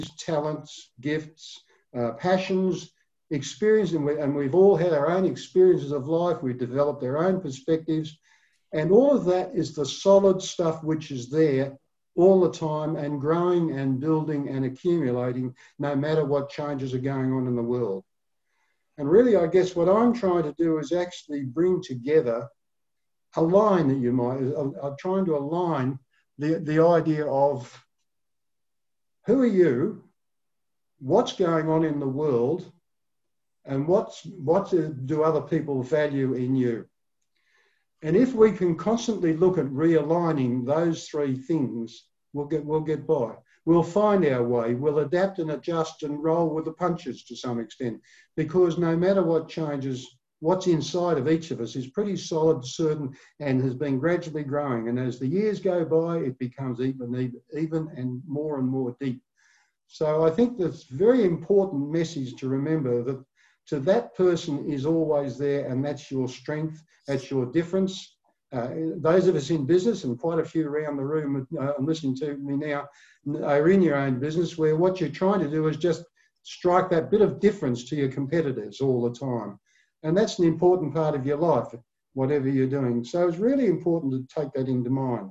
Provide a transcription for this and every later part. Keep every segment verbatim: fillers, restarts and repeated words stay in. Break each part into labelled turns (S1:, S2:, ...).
S1: talents, gifts, uh, passions, experience, and, we, and we've all had our own experiences of life. We've developed our own perspectives, and all of that is the solid stuff which is there all the time and growing and building and accumulating no matter what changes are going on in the world. And really, I guess what I'm trying to do is actually bring together a line that you might, I'm trying to align the, the idea of who are you, what's going on in the world, and what's, what do other people value in you. And if we can constantly look at realigning those three things, we'll get, we'll get by. We'll find our way. We'll adapt and adjust and roll with the punches to some extent, because no matter what changes, what's inside of each of us is pretty solid, certain, and has been gradually growing. And as the years go by, it becomes even, even, even and more and more deep. So I think that's a very important message to remember, that to that person is always there, and that's your strength, that's your difference. Uh, those of us in business, and quite a few around the room uh, listening to me now, are in your own business, where what you're trying to do is just strike that bit of difference to your competitors all the time. And that's an important part of your life, whatever you're doing. So it's really important to take that into mind.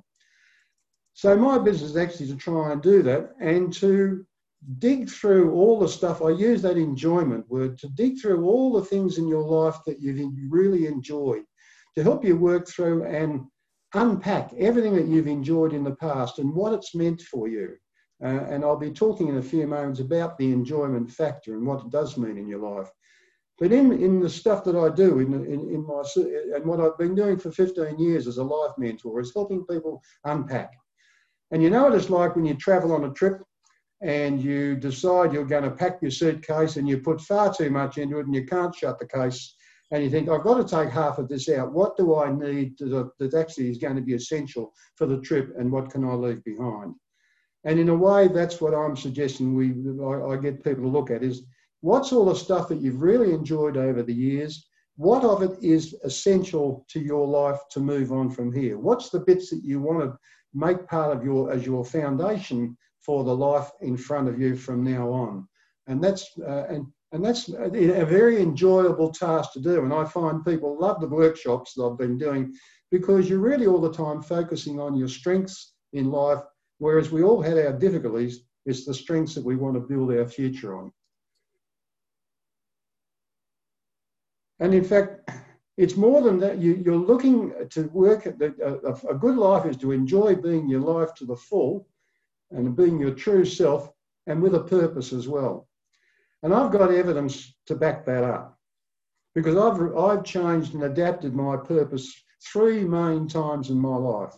S1: So my business is actually to try and do that, and to dig through all the stuff. I use that enjoyment word, to dig through all the things in your life that you've really enjoyed, to help you work through and unpack everything that you've enjoyed in the past and what it's meant for you. Uh, and I'll be talking in a few moments about the enjoyment factor and what it does mean in your life. But in, in the stuff that I do, in, in, in my, and what I've been doing for fifteen years as a life mentor, is helping people unpack. And you know what it's like when you travel on a trip and you decide you're going to pack your suitcase and you put far too much into it and you can't shut the case, and you think, I've got to take half of this out. What do I need to, that actually is going to be essential for the trip, and what can I leave behind? And in a way, that's what I'm suggesting we, I, I get people to look at, is what's all the stuff that you've really enjoyed over the years? What of it is essential to your life to move on from here? What's the bits that you want to make part of your, as your foundation for the life in front of you from now on? And that's, uh, and, and that's a very enjoyable task to do. And I find people love the workshops that I've been doing, because you're really all the time focusing on your strengths in life, whereas we all had our difficulties. It's the strengths that we want to build our future on. And in fact, it's more than that. You, you're looking to work at the, a, a good life is to enjoy being your life to the full and being your true self, and with a purpose as well. And I've got evidence to back that up, because I've, I've changed and adapted my purpose three main times in my life.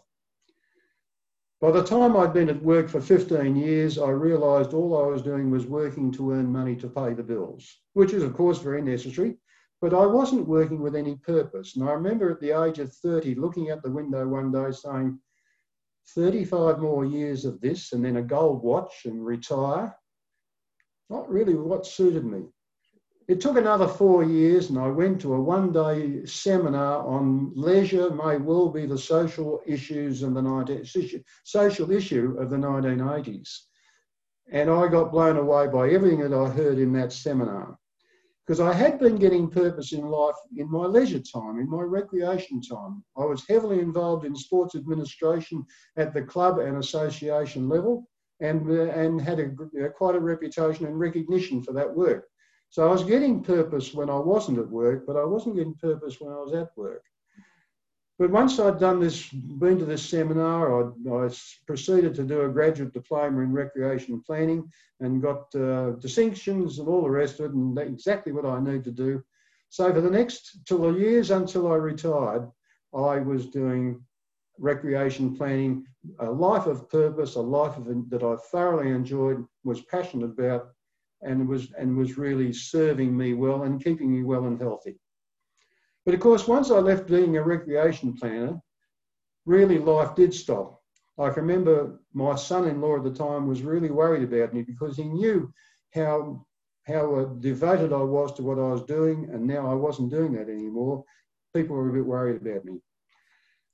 S1: By the time I'd been at work for fifteen years, I realised all I was doing was working to earn money to pay the bills, which is, of course, very necessary, but I wasn't working with any purpose. And I remember at the age of thirty, looking out the window one day saying, thirty-five more years of this and then a gold watch and retire. Not really what suited me. It took another four years and I went to a one-day seminar on leisure may well be the social issues of the nineteen, social issue of the nineteen eighties. And I got blown away by everything that I heard in that seminar, because I had been getting purpose in life in my leisure time, in my recreation time. I was heavily involved in sports administration at the club and association level, and, uh, and had a, uh, quite a reputation and recognition for that work. So I was getting purpose when I wasn't at work, but I wasn't getting purpose when I was at work. But once I'd done this, been to this seminar, I, I proceeded to do a graduate diploma in recreation planning and got uh, distinctions and all the rest of it, and exactly what I need to do. So for the next till the years until I retired, I was doing recreation planning, a life of purpose, a life of, that I thoroughly enjoyed, was passionate about, and was, and was really serving me well and keeping me well and healthy. But of course, once I left being a recreation planner, really life did stop. I can remember my son-in-law at the time was really worried about me, because he knew how, how devoted I was to what I was doing, and now I wasn't doing that anymore. People were a bit worried about me.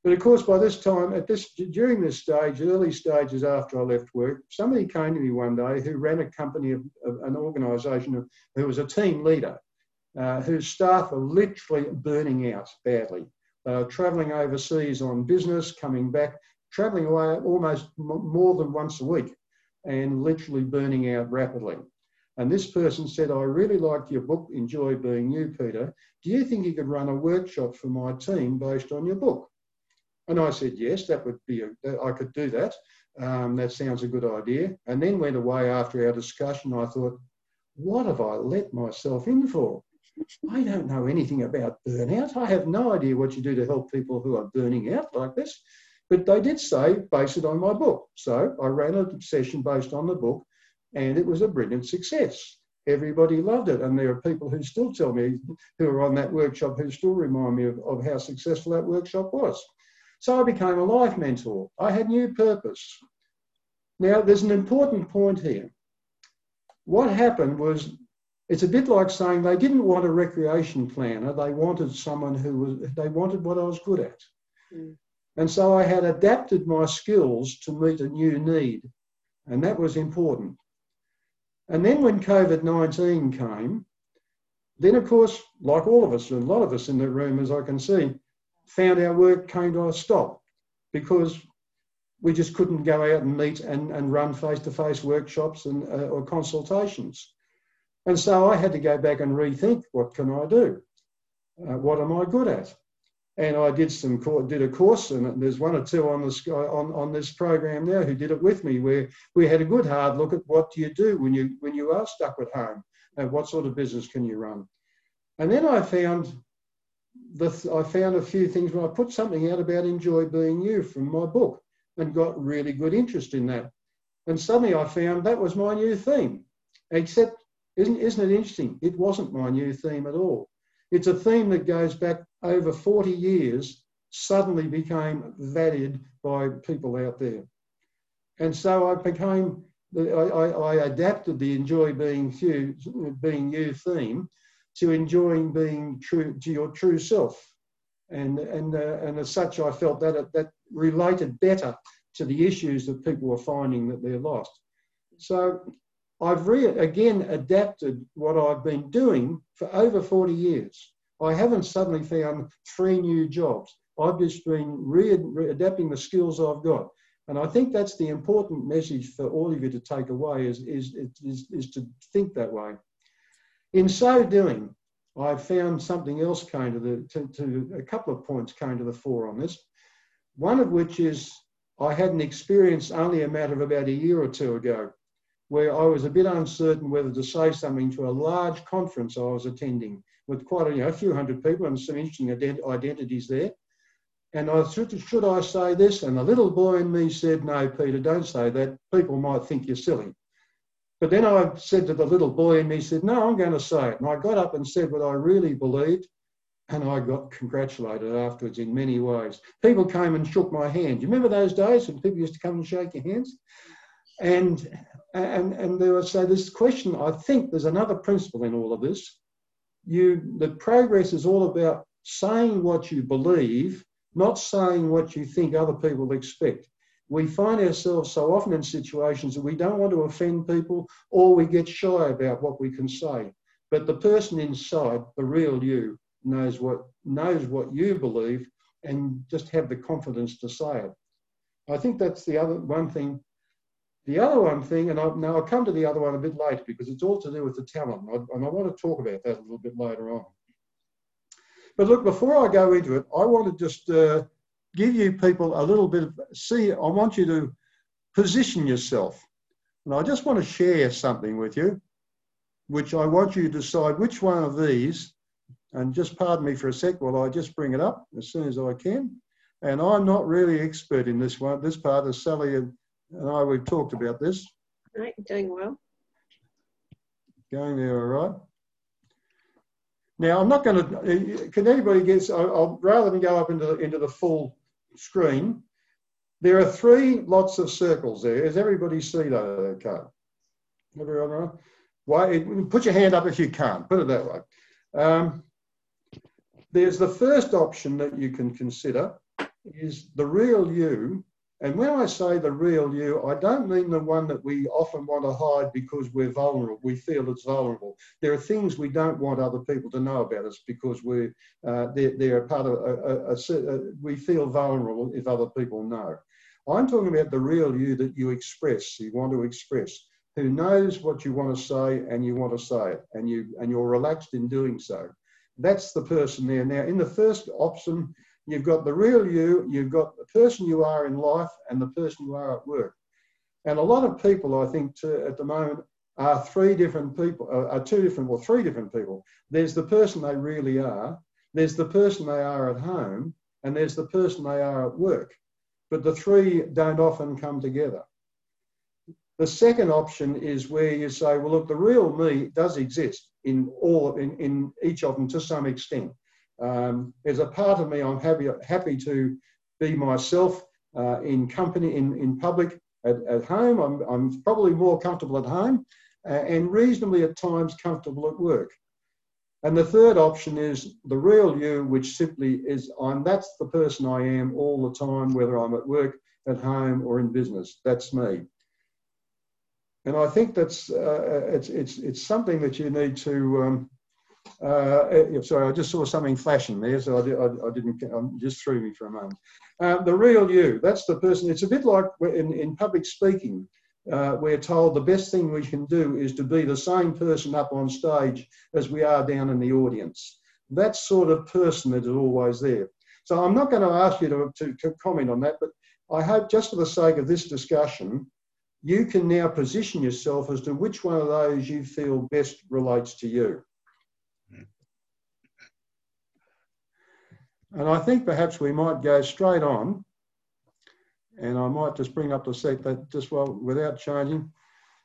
S1: But of course, by this time, at this during this stage, early stages after I left work, somebody came to me one day who ran a company, of, of an organisation, who was a team leader, uh, whose staff were literally burning out badly. They were travelling overseas on business, coming back, travelling away almost more than once a week, and literally burning out rapidly. And this person said, "I really liked your book, Enjoy Being You, Peter. Do you think you could run a workshop for my team based on your book?" And I said, yes, that would be, a, I could do that. Um, that sounds a good idea. And then went away after our discussion. I thought, what have I let myself in for? I don't know anything about burnout. I have no idea what you do to help people who are burning out like this. But they did say, base it on my book. So I ran a session based on the book, and it was a brilliant success. Everybody loved it. And there are people who still tell me, who are on that workshop, who still remind me of, of how successful that workshop was. So I became a life mentor. I had new purpose. Now, there's an important point here. What happened was, it's a bit like saying they didn't want a recreation planner. They wanted someone who was, they wanted what I was good at. Mm. And so I had adapted my skills to meet a new need. And that was important. And then when COVID nineteen came, then of course, like all of us, and a lot of us in the room, as I can see, found our work came to a stop because we just couldn't go out and meet and, and run face-to-face workshops and uh, or consultations. And so I had to go back and rethink, what can I do? Uh, what am I good at? And I did some did a course, and there's one or two on this on, on this program now who did it with me, where we had a good hard look at what do you do when you when you are stuck at home, and what sort of business can you run? And then I found The, I found a few things when I put something out about Enjoy Being You from my book, and got really good interest in that. And suddenly I found that was my new theme. Except, isn't, isn't it interesting? It wasn't my new theme at all. It's a theme that goes back over forty years, suddenly became valued by people out there. And so I became, I, I, I adapted the Enjoy Being You, being you theme to enjoying being true to your true self. And, and, uh, and as such, I felt that it, that related better to the issues that people were finding that they're lost. So I've re again adapted what I've been doing for over forty years. I haven't suddenly found three new jobs. I've just been re re adapting the skills I've got. And I think that's the important message for all of you to take away, is, is, is, is to think that way. In so doing, I found something else came to the, to, to a couple of points came to the fore on this. One of which is I had an experience only a matter of about a year or two ago, where I was a bit uncertain whether to say something to a large conference I was attending with quite a, you know, a few hundred people and some interesting ident identities there. And I should, should I say this? And the little boy in me said, no, Peter, don't say that. People might think you're silly. But then I said to the little boy in me, said, no, I'm going to say it. And I got up and said what I really believed, and I got congratulated afterwards in many ways. People came and shook my hand. Do you remember those days when people used to come and shake your hands? And, and, and there was, so this question, I think there's another principle in all of this. You, the progress is all about saying what you believe, not saying what you think other people expect. We find ourselves so often in situations that we don't want to offend people, or we get shy about what we can say. But the person inside, the real you, knows what, knows what you believe, and just have the confidence to say it. I think that's the other one thing. The other one thing, and I'll, now I'll come to the other one a bit later because it's all to do with the talent, and I, and I want to talk about that a little bit later on. But look, before I go into it, I want to just uh, give you people a little bit of, see, I want you to position yourself. And I just want to share something with you, which I want you to decide which one of these, and just pardon me for a sec while I just bring it up as soon as I can. And I'm not really expert in this one, this part, as Sally and I, we've talked about this.
S2: Right, you're doing well.
S1: Going there all right. Now, I'm not going to, can anybody get, I'll, I'll, rather than go up into, into the full screen, there are three lots of circles there. Does everybody see that? Okay. Everyone right? Why, put your hand up if you can't, put it that way. Um, there's the first option that you can consider, is the real you. And when I say the real you, I don't mean the one that we often want to hide because we're vulnerable. We feel it's vulnerable. There are things we don't want other people to know about us because we're, uh, they're, they're a part of a, a, a, a, we feel vulnerable if other people know. I'm talking about the real you that you express, you want to express, who knows what you want to say and you want to say it, and, you, and you're relaxed in doing so. That's the person there. Now, in the first option, you've got the real you, you've got the person you are in life and the person you are at work. And a lot of people, I think, to, at the moment, are three different people, are two different, well, three different people. There's the person they really are, there's the person they are at home, and there's the person they are at work. But the three don't often come together. The second option is where you say, well, look, the real me does exist in all, in, in each of them to some extent. Um, there's a part of me I'm happy, happy to be myself uh, in company, in, in public, at, at home. I'm, I'm probably more comfortable at home uh, and reasonably at times comfortable at work. And the third option is the real you, which simply is I'm, that's the person I am all the time, whether I'm at work, at home or in business. That's me. And I think that's, uh, it's, it's, it's something that you need to, um, Uh, sorry, I just saw something flashing there, so I, did, I, I didn't, um, just threw me for a moment. Uh, the real you, that's the person. It's a bit like in, in public speaking, uh, we're told the best thing we can do is to be the same person up on stage as we are down in the audience. That sort of person that is always there. So I'm not going to ask you to, to, to comment on that, but I hope just for the sake of this discussion, you can now position yourself as to which one of those you feel best relates to you. And I think perhaps we might go straight on, and I might just bring up the set that just well without changing.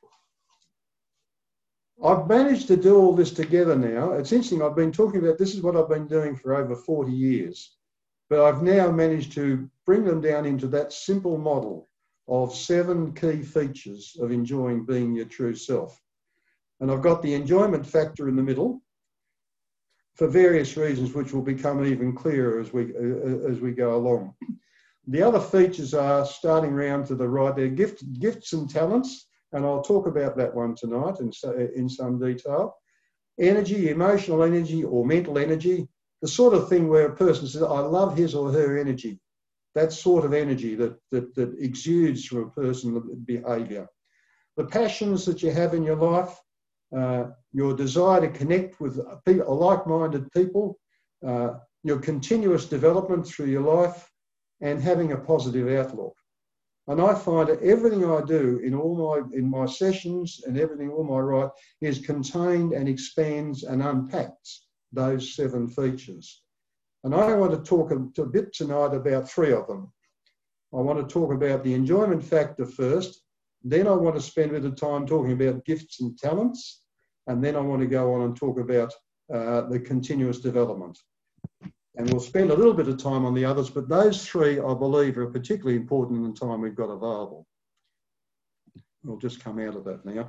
S1: I've managed to do all this together now. It's interesting, I've been talking about, this is what I've been doing for over forty years, but I've now managed to bring them down into that simple model of seven key features of enjoying being your true self. And I've got the enjoyment factor in the middle, for various reasons, which will become even clearer as we, uh, as we go along. The other features are, starting round to the right there, gift, gifts and talents, and I'll talk about that one tonight in, in some detail. Energy, emotional energy or mental energy, the sort of thing where a person says, I love his or her energy. That sort of energy that, that, that exudes from a person's behaviour. The passions that you have in your life, Uh, your desire to connect with people, like-minded people, uh, your continuous development through your life, and having a positive outlook. And I find that everything I do in all my in my sessions and everything, all my write, is contained and expands and unpacks those seven features. And I want to talk a, a bit tonight about three of them. I want to talk about the enjoyment factor first. Then I want to spend a bit of time talking about gifts and talents. And then I want to go on and talk about uh, the continuous development. And we'll spend a little bit of time on the others, but those three, I believe, are particularly important in the time we've got available. We'll just come out of that now.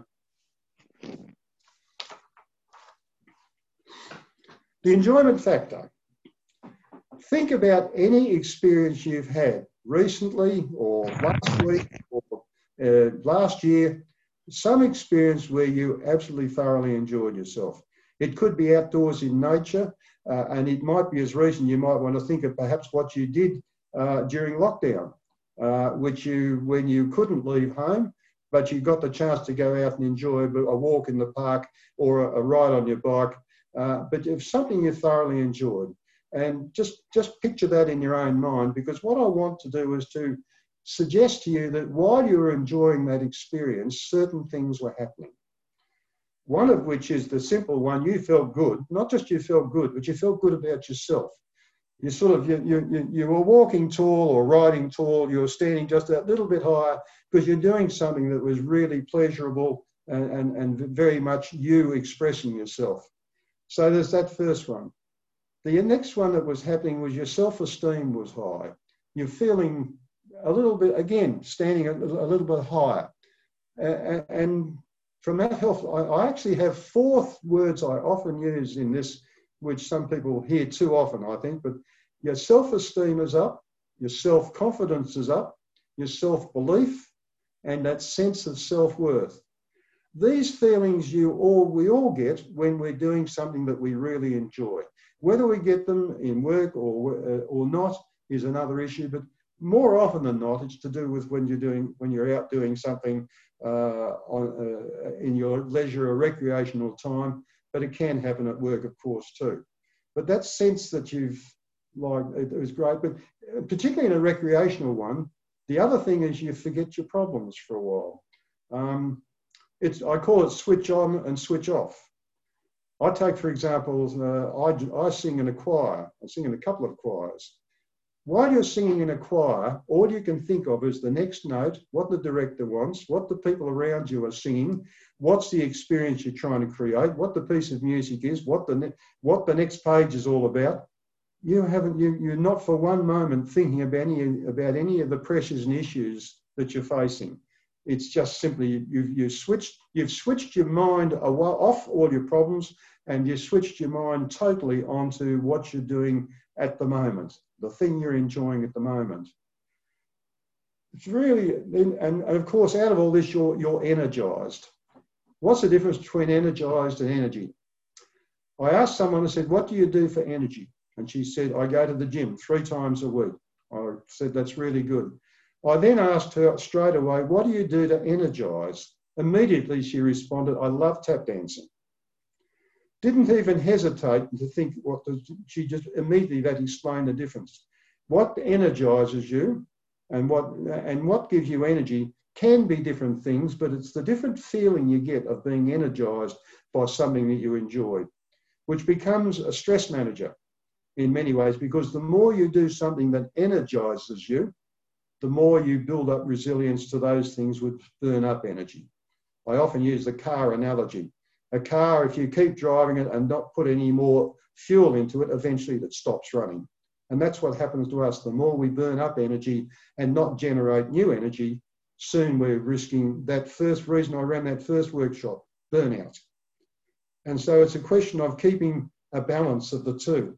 S1: The enjoyment factor. Think about any experience you've had recently or last week or uh, last year, some experience where you absolutely thoroughly enjoyed yourself. It could be outdoors in nature, uh, and it might be as recent, you might want to think of perhaps what you did uh, during lockdown, uh, which you, when you couldn't leave home, but you got the chance to go out and enjoy a walk in the park or a, a ride on your bike, uh, but if something you thoroughly enjoyed. And just, just picture that in your own mind, because what I want to do is to suggest to you that while you were enjoying that experience, certain things were happening. One of which is the simple one, you felt good. Not just you felt good, but you felt good about yourself. You sort of, you, you, you were walking tall or riding tall, you were standing just that little bit higher because you're doing something that was really pleasurable and, and, and very much you expressing yourself. So there's that first one. The next one that was happening was your self-esteem was high. You're feeling a little bit, again, standing a, a little bit higher. Uh, and from that health, I, I actually have four words I often use in this, which some people hear too often, I think, but your self-esteem is up, Your self-confidence is up, your self-belief, and that sense of self-worth. These feelings you all, we all get when we're doing something that we really enjoy. Whether we get them in work or, uh, or not is another issue, but more often than not, it's to do with when you're doing, when you're out doing something uh, on, uh, in your leisure or recreational time, but it can happen at work, of course, too. But that sense that you've, like, it was great, but particularly in a recreational one, the other thing is you forget your problems for a while. Um, it's, I call it switch on and switch off. I take, for example, uh, I, I sing in a choir. I sing in a couple of choirs. While you're singing in a choir, all you can think of is the next note, what the director wants, what the people around you are singing, what's the experience you're trying to create, what the piece of music is, what the, what the next page is all about. You haven't, you, you're not for one moment thinking about any, about any of the pressures and issues that you're facing. It's just simply, you've, you've, switched, you've switched your mind off all your problems, and you've switched your mind totally onto what you're doing at the moment, the thing you're enjoying at the moment. It's really, and, and of course, out of all this, you're, you're energized. What's the difference between energized and energy? I asked someone, I said, what do you do for energy? And she said, I go to the gym three times a week. I said, that's really good. I then asked her straight away, what do you do to energize? Immediately she responded, I love tap dancing. Didn't even hesitate to think what the, she just immediately that explained the difference. What energizes you and what, and what gives you energy can be different things, but it's the different feeling you get of being energized by something that you enjoy, which becomes a stress manager in many ways, because the more you do something that energizes you, the more you build up resilience to those things which burn up energy. I often use the car analogy. A car, if you keep driving it and not put any more fuel into it, eventually it stops running. And that's what happens to us. The more we burn up energy and not generate new energy, soon we're risking that first reason I ran that first workshop, burnout. And so it's a question of keeping a balance of the two.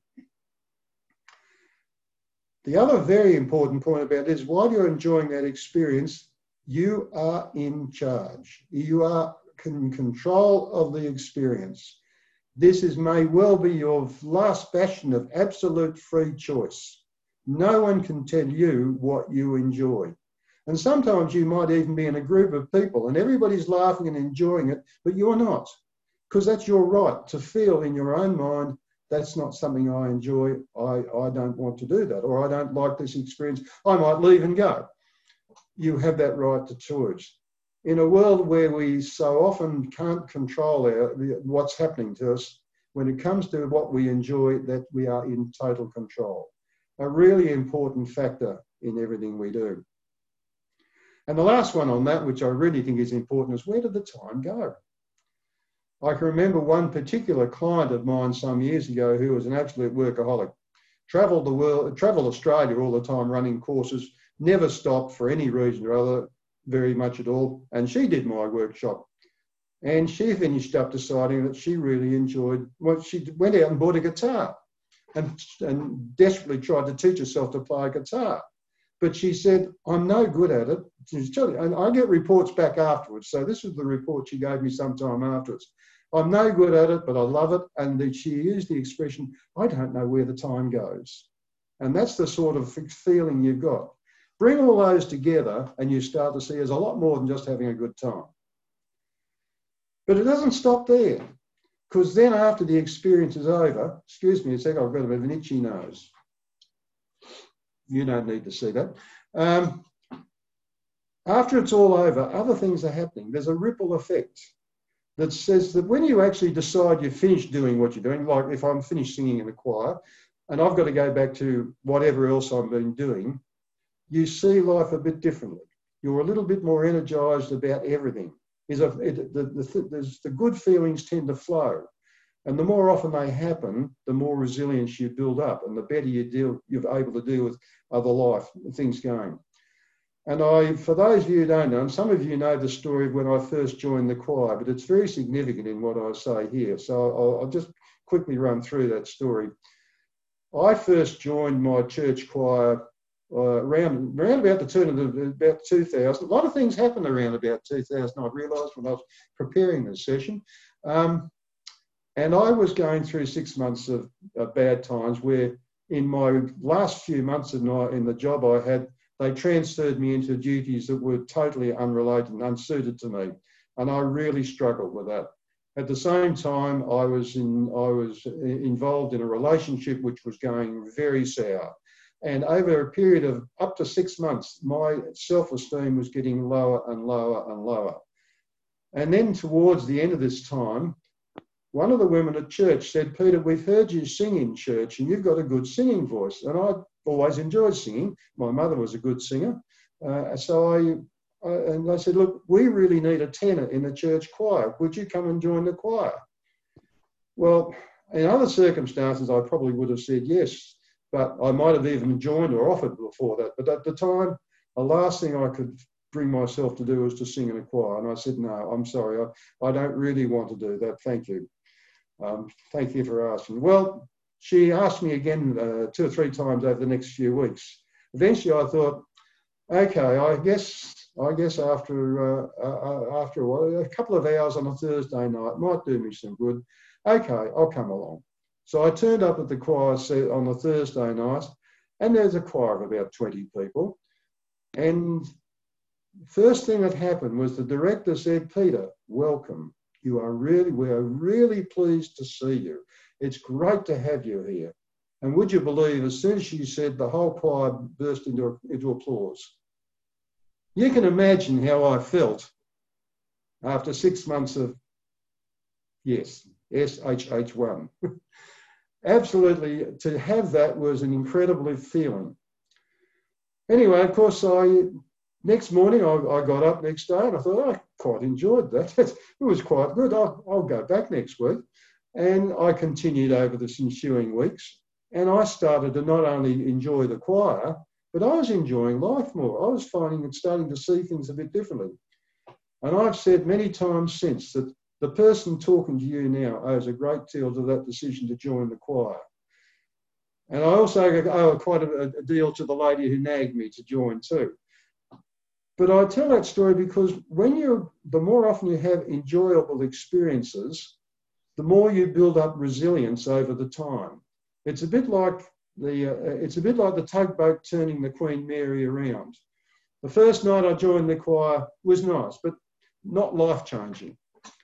S1: The other very important point about this, while you're enjoying that experience, you are in charge. You are in control of the experience. This is may well be your last bastion of absolute free choice. No one can tell you what you enjoy. And sometimes you might even be in a group of people and everybody's laughing and enjoying it, but you're not, because that's your right to feel in your own mind, that's not something I enjoy, I, I don't want to do that, or I don't like this experience, I might leave and go. You have that right to choose. In a world where we so often can't control our, what's happening to us, when it comes to what we enjoy, that we are in total control. A really important factor in everything we do. And the last one on that, which I really think is important, is where did the time go? I can remember one particular client of mine some years ago who was an absolute workaholic. Travelled the world, travelled Australia all the time running courses, never stopped for any reason or other, very much at all. And she did my workshop. And she finished up deciding that she really enjoyed, well, she went out and bought a guitar and, and desperately tried to teach herself to play a guitar. But she said, I'm no good at it. And I get reports back afterwards. So this was the report she gave me sometime afterwards. I'm no good at it, but I love it. And she used the expression, I don't know where the time goes. And that's the sort of feeling you've got. Bring all those together and you start to see there's a lot more than just having a good time. But it doesn't stop there, because then after the experience is over, excuse me a second, I've got a bit of an itchy nose. You don't need to see that. Um, after it's all over, other things are happening. There's a ripple effect that says that when you actually decide you've finished doing what you're doing, like if I'm finished singing in the choir and I've got to go back to whatever else I've been doing, you see life a bit differently. You're a little bit more energized about everything. Is a, it, the, the, there's, the good feelings tend to flow. And the more often they happen, the more resilience you build up and the better you deal, you're able to deal with other life, things going. And I, for those of you who don't know, and some of you know the story of when I first joined the choir, but it's very significant in what I say here. So I'll, I'll just quickly run through that story. I first joined my church choir uh, around, around about the turn of the, about two thousand. A lot of things happened around about two thousand, I realised when I was preparing this session. Um, and I was going through six months of, of bad times where in my last few months in, my, in the job I had, they transferred me into duties that were totally unrelated and unsuited to me. And I really struggled with that. At the same time, I was, in, I was involved in a relationship which was going very sour. And over a period of up to six months, my self-esteem was getting lower and lower and lower. And then towards the end of this time, one of the women at church said, Peter, we've heard you sing in church and you've got a good singing voice. And I always enjoyed singing. My mother was a good singer. Uh, so I, I, and I said, look, we really need a tenor in the church choir. Would you come and join the choir? Well, in other circumstances, I probably would have said yes, but I might have even joined or offered before that. But at the time, the last thing I could bring myself to do was to sing in a choir. And I said, no, I'm sorry, I, I don't really want to do that. Thank you. Um, thank you for asking. Well, she asked me again uh, two or three times over the next few weeks. Eventually, I thought, okay, I guess I guess after uh, uh, after a while, a couple of hours on a Thursday night might do me some good. Okay, I'll come along. So I turned up at the choir set on a Thursday night, and there's a choir of about twenty people. And first thing that happened was the director said, Peter, welcome. You are really, we are really pleased to see you. It's great to have you here. And would you believe, as soon as she said, the whole choir burst into, into applause. You can imagine how I felt after six months of, yes, S H H one. Absolutely, to have that was an incredible feeling. Anyway, of course, I... Next morning, I, I got up next day and I thought, oh, I quite enjoyed that. It was quite good. I'll, I'll go back next week. And I continued over the ensuing weeks. And I started to not only enjoy the choir, but I was enjoying life more. I was finding and starting to see things a bit differently. And I've said many times since that the person talking to you now owes a great deal to that decision to join the choir. And I also owe quite a, a deal to the lady who nagged me to join too. But I tell that story because when you, the more often you have enjoyable experiences, the more you build up resilience over the time. It's a bit like the, uh, it's a bit like the tugboat turning the Queen Mary around. The first night I joined the choir was nice, but not life-changing.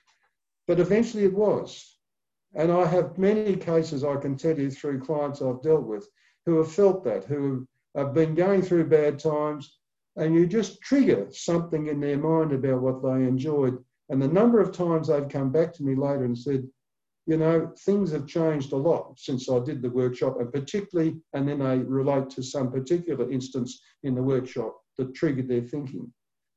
S1: But eventually it was. And I have many cases I can tell you through clients I've dealt with who have felt that, who have been going through bad times, and you just trigger something in their mind about what they enjoyed. And the number of times they've come back to me later and said, you know, things have changed a lot since I did the workshop, and particularly, and then they relate to some particular instance in the workshop that triggered their thinking.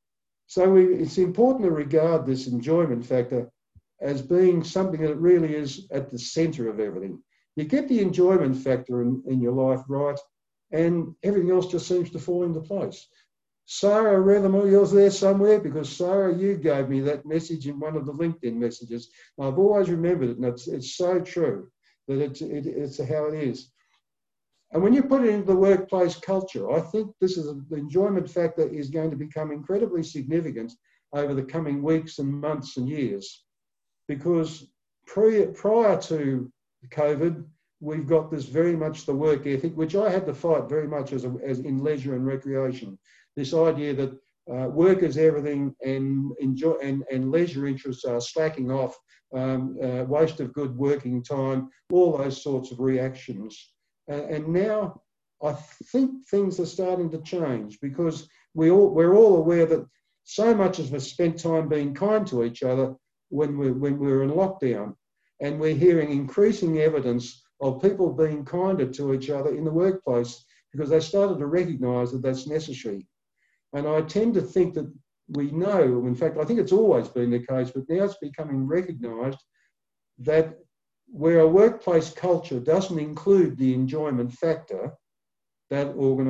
S1: So we, it's important to regard this enjoyment factor as being something that really is at the centre of everything. You get the enjoyment factor in, in your life right, and everything else just seems to fall into place. Sarah Rethermore, you're there somewhere, because Sarah, you gave me that message in one of the LinkedIn messages. I've always remembered it, and it's, it's so true that it's, it, it's how it is. And when you put it into the workplace culture, I think this is a, the enjoyment factor is going to become incredibly significant over the coming weeks and months and years, because pre, prior to COVID, we've got this very much the work ethic, which I had to fight very much as, a, as in leisure and recreation. This idea that uh, work is everything and enjoy and, and leisure interests are slacking off, um, uh, waste of good working time, all those sorts of reactions. Uh, and now I think things are starting to change, because we all, we're all aware that so much as we've spent time being kind to each other when we're, when we're in lockdown, and we're hearing increasing evidence of people being kinder to each other in the workplace because they started to recognise that that's necessary. And I tend to think that we know, in fact, I think it's always been the case, but now it's becoming recognised that where a workplace culture doesn't include the enjoyment factor, that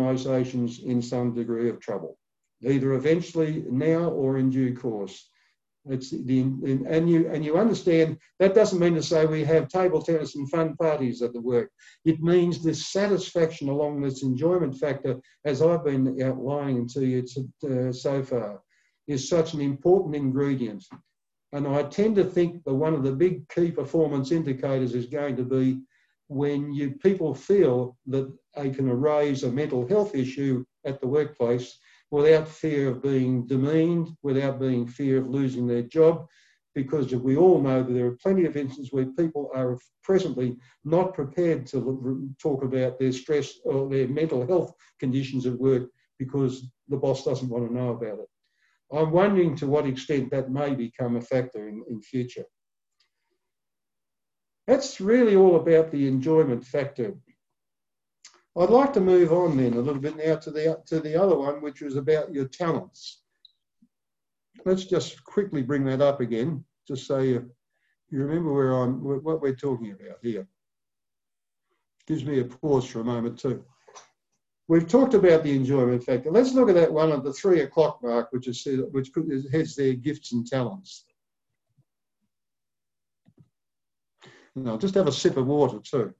S1: organisation's in some degree of trouble, either eventually now or in due course. It's the, and you and you understand that doesn't mean to say we have table tennis and fun parties at the work. It means this satisfaction along this enjoyment factor, as I've been outlining to you to, uh, so far, is such an important ingredient. And I tend to think that one of the big key performance indicators is going to be when you people feel that they can raise a mental health issue at the workplace without fear of being demeaned, without being fear of losing their job, because we all know that there are plenty of instances where people are presently not prepared to talk about their stress or their mental health conditions at work because the boss doesn't want to know about it. I'm wondering to what extent that may become a factor in, in future. That's really all about the enjoyment factor. I'd like to move on then a little bit now to the, to the other one, which was about your talents. Let's just quickly bring that up again, just so you, you remember where I'm, what we're talking about here. Gives me a pause for a moment too. We've talked about the enjoyment factor. Let's look at that one at the three o'clock mark, which is which has their gifts and talents. And I'll just have a sip of water too.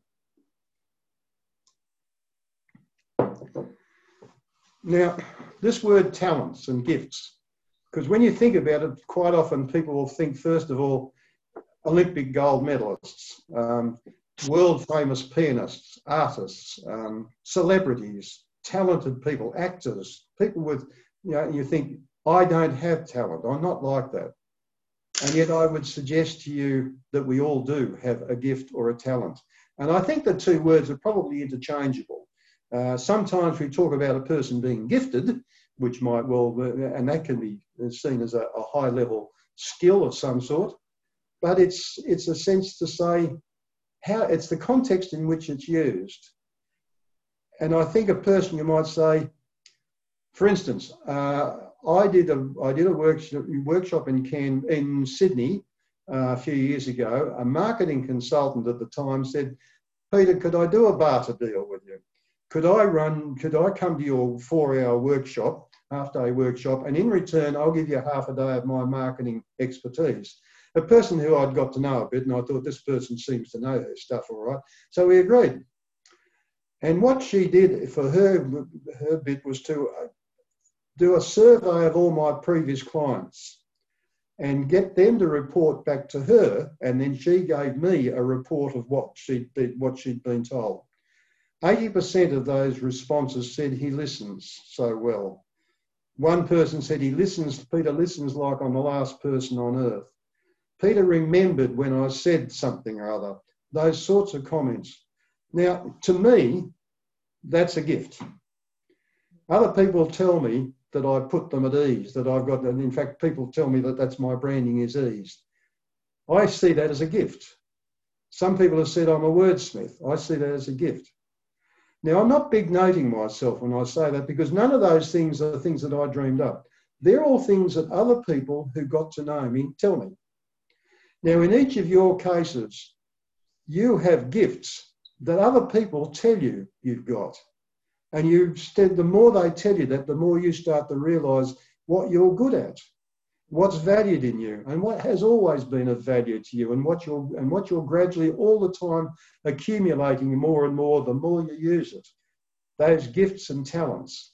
S1: Now, this word talents and gifts, because when you think about it, quite often people will think, first of all, Olympic gold medalists, um, world famous pianists, artists, um, celebrities, talented people, actors, people with, you know, you think, I don't have talent, I'm not like that. And yet I would suggest to you that we all do have a gift or a talent. And I think the two words are probably interchangeable. Uh, sometimes we talk about a person being gifted, which might well, and that can be seen as a, a high level skill of some sort, but it's, it's a sense to say how it's the context in which it's used. And I think a person, you might say, for instance, uh, I did a, I did a workshop, workshop in, Can, in Sydney uh, a few years ago. A marketing consultant at the time said, Peter, could I do a barter deal with you? Could I run, could I come to your four hour workshop, half day workshop, and in return, I'll give you half a day of my marketing expertise. A person who I'd got to know a bit, and I thought this person seems to know her stuff all right. So we agreed. And what she did for her, her bit was to do a survey of all my previous clients and get them to report back to her, and then she gave me a report of what she'd been, what she'd been told. eighty percent of those responses said he listens so well. One person said he listens, Peter listens like I'm the last person on earth. Peter remembered when I said something or other, those sorts of comments. Now, to me, that's a gift. Other people tell me that I put them at ease, that I've got, and in fact, people tell me that that's my branding is ease. I see that as a gift. Some people have said I'm a wordsmith. I see that as a gift. Now, I'm not big noting myself when I say that, because none of those things are things that I dreamed up. They're all things that other people who got to know me tell me. Now, in each of your cases, you have gifts that other people tell you you've got. And you, the more they tell you that, the more you start to realise what you're good at, what's valued in you, and what has always been of value to you, and what you're, and what you're gradually all the time accumulating more and more the more you use it. Those gifts and talents.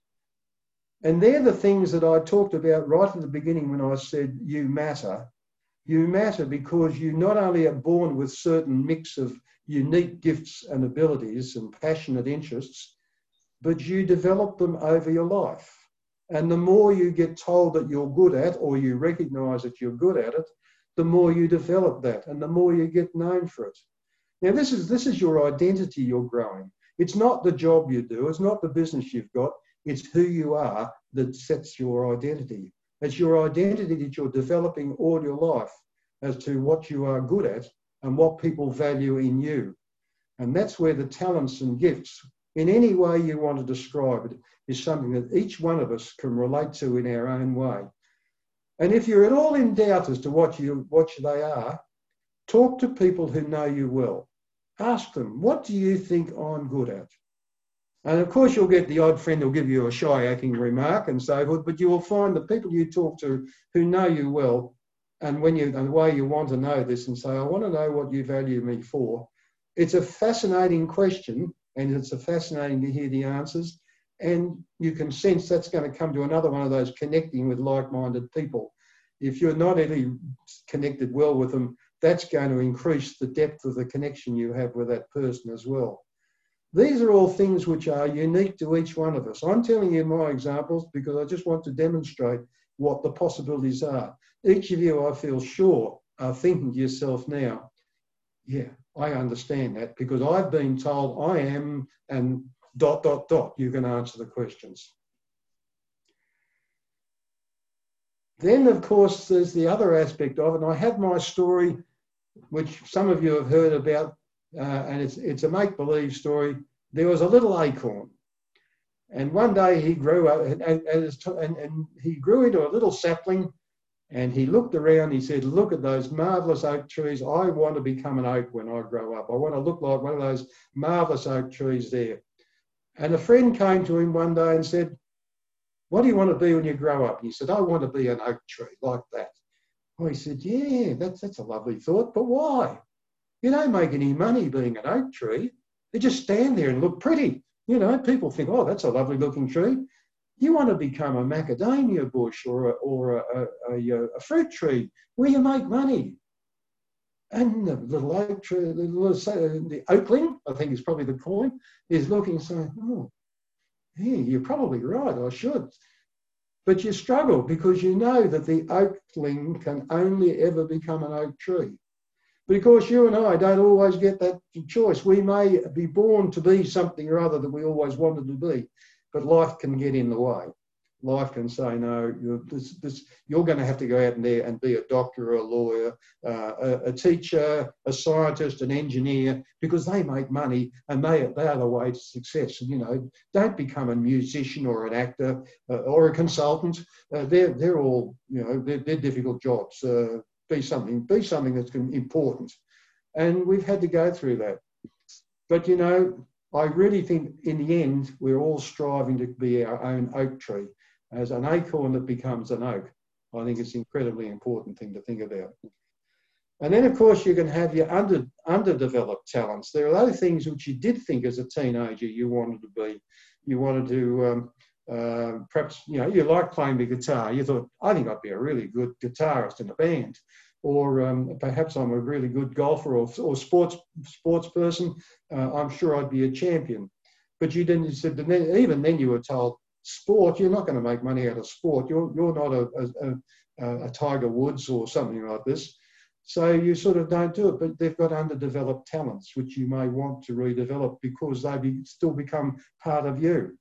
S1: And they're the things that I talked about right at the beginning when I said you matter. You matter because you not only are born with certain mix of unique gifts and abilities and passionate interests, but you develop them over your life. And the more you get told that you're good at, or you recognise that you're good at it, the more you develop that and the more you get known for it. Now, this is, this is your identity you're growing. It's not the job you do, it's not the business you've got, it's who you are that sets your identity. It's your identity that you're developing all your life as to what you are good at and what people value in you. And that's where the talents and gifts, in any way you want to describe it, is something that each one of us can relate to in our own way. And if you're at all in doubt as to what, you, what they are, talk to people who know you well. Ask them, what do you think I'm good at? And of course you'll get the odd friend who'll give you a shy-acting remark and so forth, but you will find the people you talk to who know you well and when you, and the way you want to know this and say, I want to know what you value me for, it's a fascinating question, and it's a fascinating to hear the answers. And you can sense that's going to come to another one of those connecting with like-minded people. If you're not really connected well with them, that's going to increase the depth of the connection you have with that person as well. These are all things which are unique to each one of us. I'm telling you my examples because I just want to demonstrate what the possibilities are. Each of you, I feel sure, are thinking to yourself now, yeah, I understand that because I've been told I am, and dot, dot, dot, you can answer the questions. Then, of course, there's the other aspect of it. And I have my story, which some of you have heard about, uh, and it's, it's a make-believe story. There was a little acorn. And one day he grew up, and, and, and, and he grew into a little sapling, and he looked around, he said, look at those marvellous oak trees. I want to become an oak when I grow up. I want to look like one of those marvellous oak trees there. And a friend came to him one day and said, what do you want to be when you grow up? And he said, I want to be an oak tree like that. Well, he said, yeah, that's, that's a lovely thought, but why? You don't make any money being an oak tree. You just stand there and look pretty. You know, people think, oh, that's a lovely looking tree. You want to become a macadamia bush or a, or a, a, a fruit tree where you make money. And the little oak tree, the, little, the oakling, I think is probably the coin, is looking saying, oh, yeah, you're probably right, I should. But you struggle because you know that the oakling can only ever become an oak tree. But of course, you and I don't always get that choice. We may be born to be something or other that we always wanted to be, but life can get in the way. Life can say, no, you're, this, this, you're going to have to go out in there and be a doctor or a lawyer, uh, a, a teacher, a scientist, an engineer, because they make money and they, they are the way to success. And, you know, don't become a musician or an actor uh, or a consultant. Uh, they're, they're all, you know, they're, they're difficult jobs. Uh, be something, be something that's important. And we've had to go through that. But, you know, I really think in the end, we're all striving to be our own oak tree. As an acorn that becomes an oak, I think it's an incredibly important thing to think about. And then, of course, you can have your under, underdeveloped talents. There are those things which you did think as a teenager you wanted to be. You wanted to, um, uh, perhaps, you know, you like playing the guitar. You thought, I think I'd be a really good guitarist in a band. Or um, perhaps I'm a really good golfer or, or sports, sports person. Uh, I'm sure I'd be a champion. But you didn't, you said, even then you were told, sport, you're not going to make money out of sport. You're, you're not a, a, a Tiger Woods or something like this. So you sort of don't do it, but they've got underdeveloped talents, which you may want to redevelop because they be, still become part of you.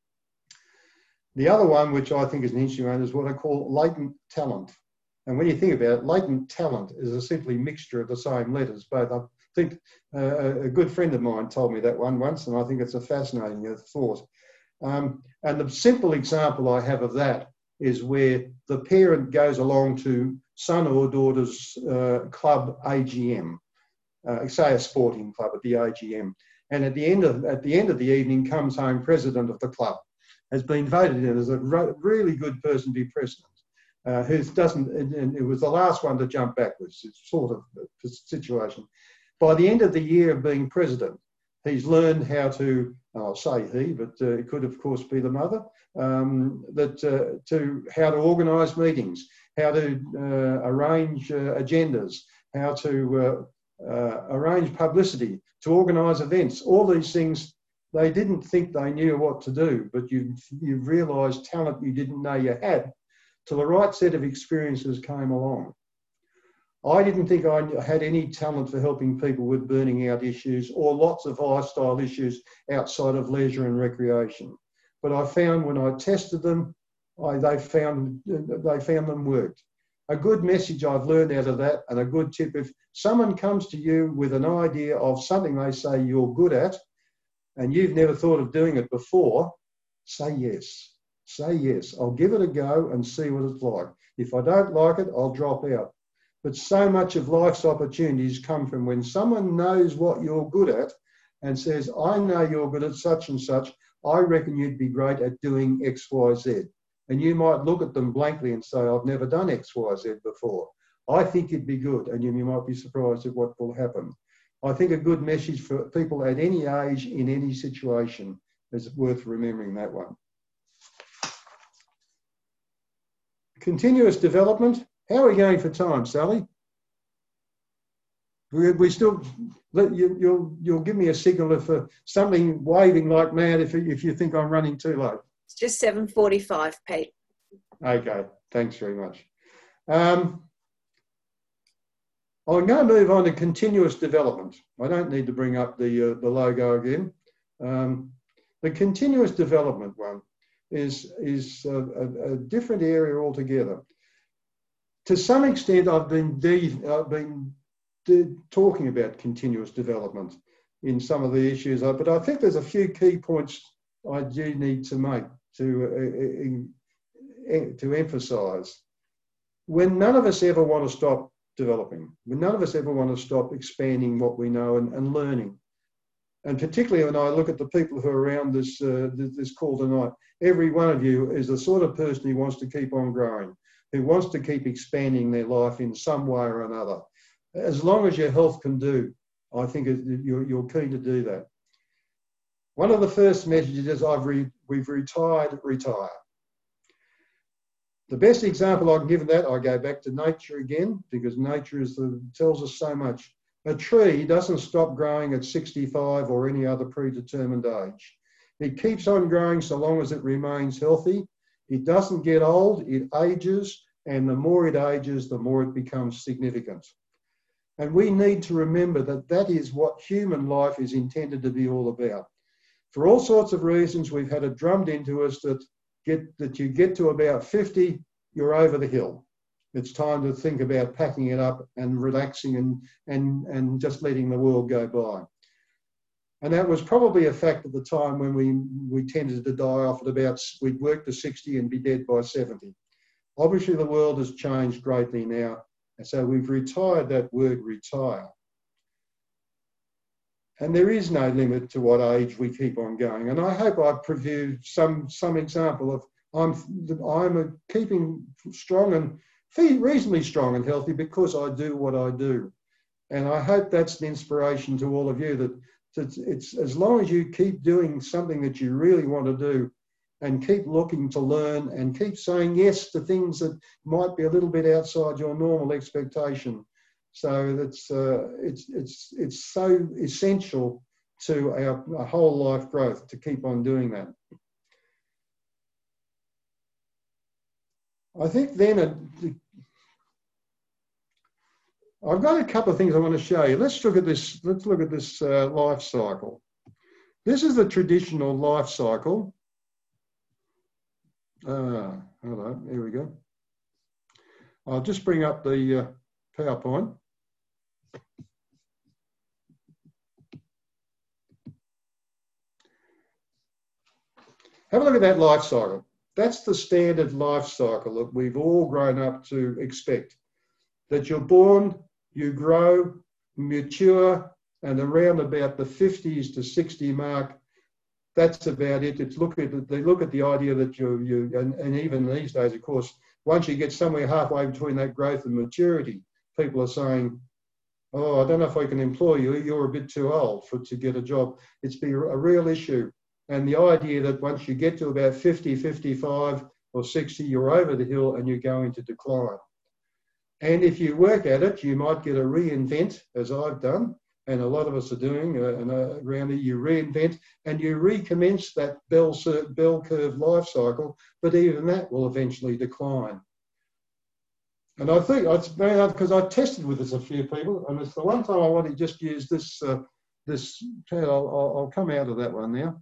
S1: The other one, which I think is an interesting one, is what I call latent talent. And when you think about it, latent talent is a simply mixture of the same letters. Both, I think uh, a good friend of mine told me that one once, and I think it's a fascinating thought. Um, and the simple example I have of that is where the parent goes along to son or daughter's uh, club A G M, uh, say a sporting club at the A G M, and at the end of at the end of the evening comes home president of the club, has been voted in as a really good person to be president, uh, who doesn't, and it was the last one to jump backwards. It's sort of a situation. By the end of the year of being president, he's learned how to, I'll say he, but uh, it could of course be the mother, um, that uh, to how to organise meetings, how to uh, arrange uh, agendas, how to uh, uh, arrange publicity, to organise events. All these things, they didn't think they knew what to do, but you you realised talent you didn't know you had till the right set of experiences came along. I didn't think I had any talent for helping people with burning out issues or lots of lifestyle issues outside of leisure and recreation. But I found when I tested them, I, they, found, they found them worked. A good message I've learned out of that, and a good tip, if someone comes to you with an idea of something they say you're good at, and you've never thought of doing it before, say yes. Say yes. I'll give it a go and see what it's like. If I don't like it, I'll drop out. But so much of life's opportunities come from when someone knows what you're good at and says, I know you're good at such and such, I reckon you'd be great at doing X, Y, Z. And you might look at them blankly and say, I've never done X, Y, Z before. I think it'd be good, and you, you might be surprised at what will happen. I think a good message for people at any age, in any situation, is worth remembering that one. Continuous development. How are we going for time, Sally? We, we still, you, you'll, you'll give me a signal if uh, something waving like mad if, if you think I'm running too low.
S2: It's just seven forty-five, Pete.
S1: Okay, thanks very much. Um, I'm going to move on to continuous development. I don't need to bring up the, uh, the logo again. Um, the continuous development one is, is a, a, a different area altogether. To some extent, I've been, de I've been de talking about continuous development in some of the issues, but I think there's a few key points I do need to make to, uh, to emphasise. When none of us ever want to stop developing, when none of us ever want to stop expanding what we know and, and learning. And particularly when I look at the people who are around this, uh, this call tonight, every one of you is the sort of person who wants to keep on growing, who wants to keep expanding their life in some way or another. As long as your health can do, I think you're, you're keen to do that. One of the first messages is I've re, we've retired, retire. The best example I can give of that, I go back to nature again, because nature is the, tells us so much. A tree doesn't stop growing at sixty-five or any other predetermined age. It keeps on growing so long as it remains healthy. It doesn't get old, it ages, and the more it ages, the more it becomes significant. And we need to remember that that is what human life is intended to be all about. For all sorts of reasons, we've had it drummed into us that get that you get to about fifty, you're over the hill. It's time to think about packing it up and relaxing and, and, and just letting the world go by. And that was probably a fact at the time when we, we tended to die off at about, we'd work to sixty and be dead by seventy. Obviously, the world has changed greatly now, and so we've retired that word retire. And there is no limit to what age we keep on going. And I hope I've provided some, some example of I'm, I'm keeping strong and reasonably strong and healthy because I do what I do. And I hope that's an inspiration to all of you that, that it's as long as you keep doing something that you really want to do and keep looking to learn and keep saying yes to things that might be a little bit outside your normal expectation. So that's, uh, it's, it's, it's so essential to our, our whole life growth to keep on doing that. I think then a, I've got a couple of things I want to show you. Let's look at this. Let's look at this uh, life cycle. This is the traditional life cycle. Uh, hold on, here we go. I'll just bring up the uh, PowerPoint. Have a look at that life cycle. That's the standard life cycle that we've all grown up to expect. That you're born, you grow, mature, and around about the fifties to sixty mark, that's about it. It's look at, they look at the idea that you, you and, and even these days, of course, once you get somewhere halfway between that growth and maturity, people are saying, oh, I don't know if I can employ you, you're a bit too old for to get a job. It's been a real issue. And the idea that once you get to about fifty, fifty-five or sixty, you're over the hill and you're going to decline. And if you work at it, you might get a reinvent, as I've done, and a lot of us are doing uh, and, uh, around it. You reinvent and you recommence that bell, bell curve life cycle, but even that will eventually decline. And I think, it's because I tested with this a few people, and it's the one time I want to just use this, uh, this I'll, I'll, I'll come out of that one now.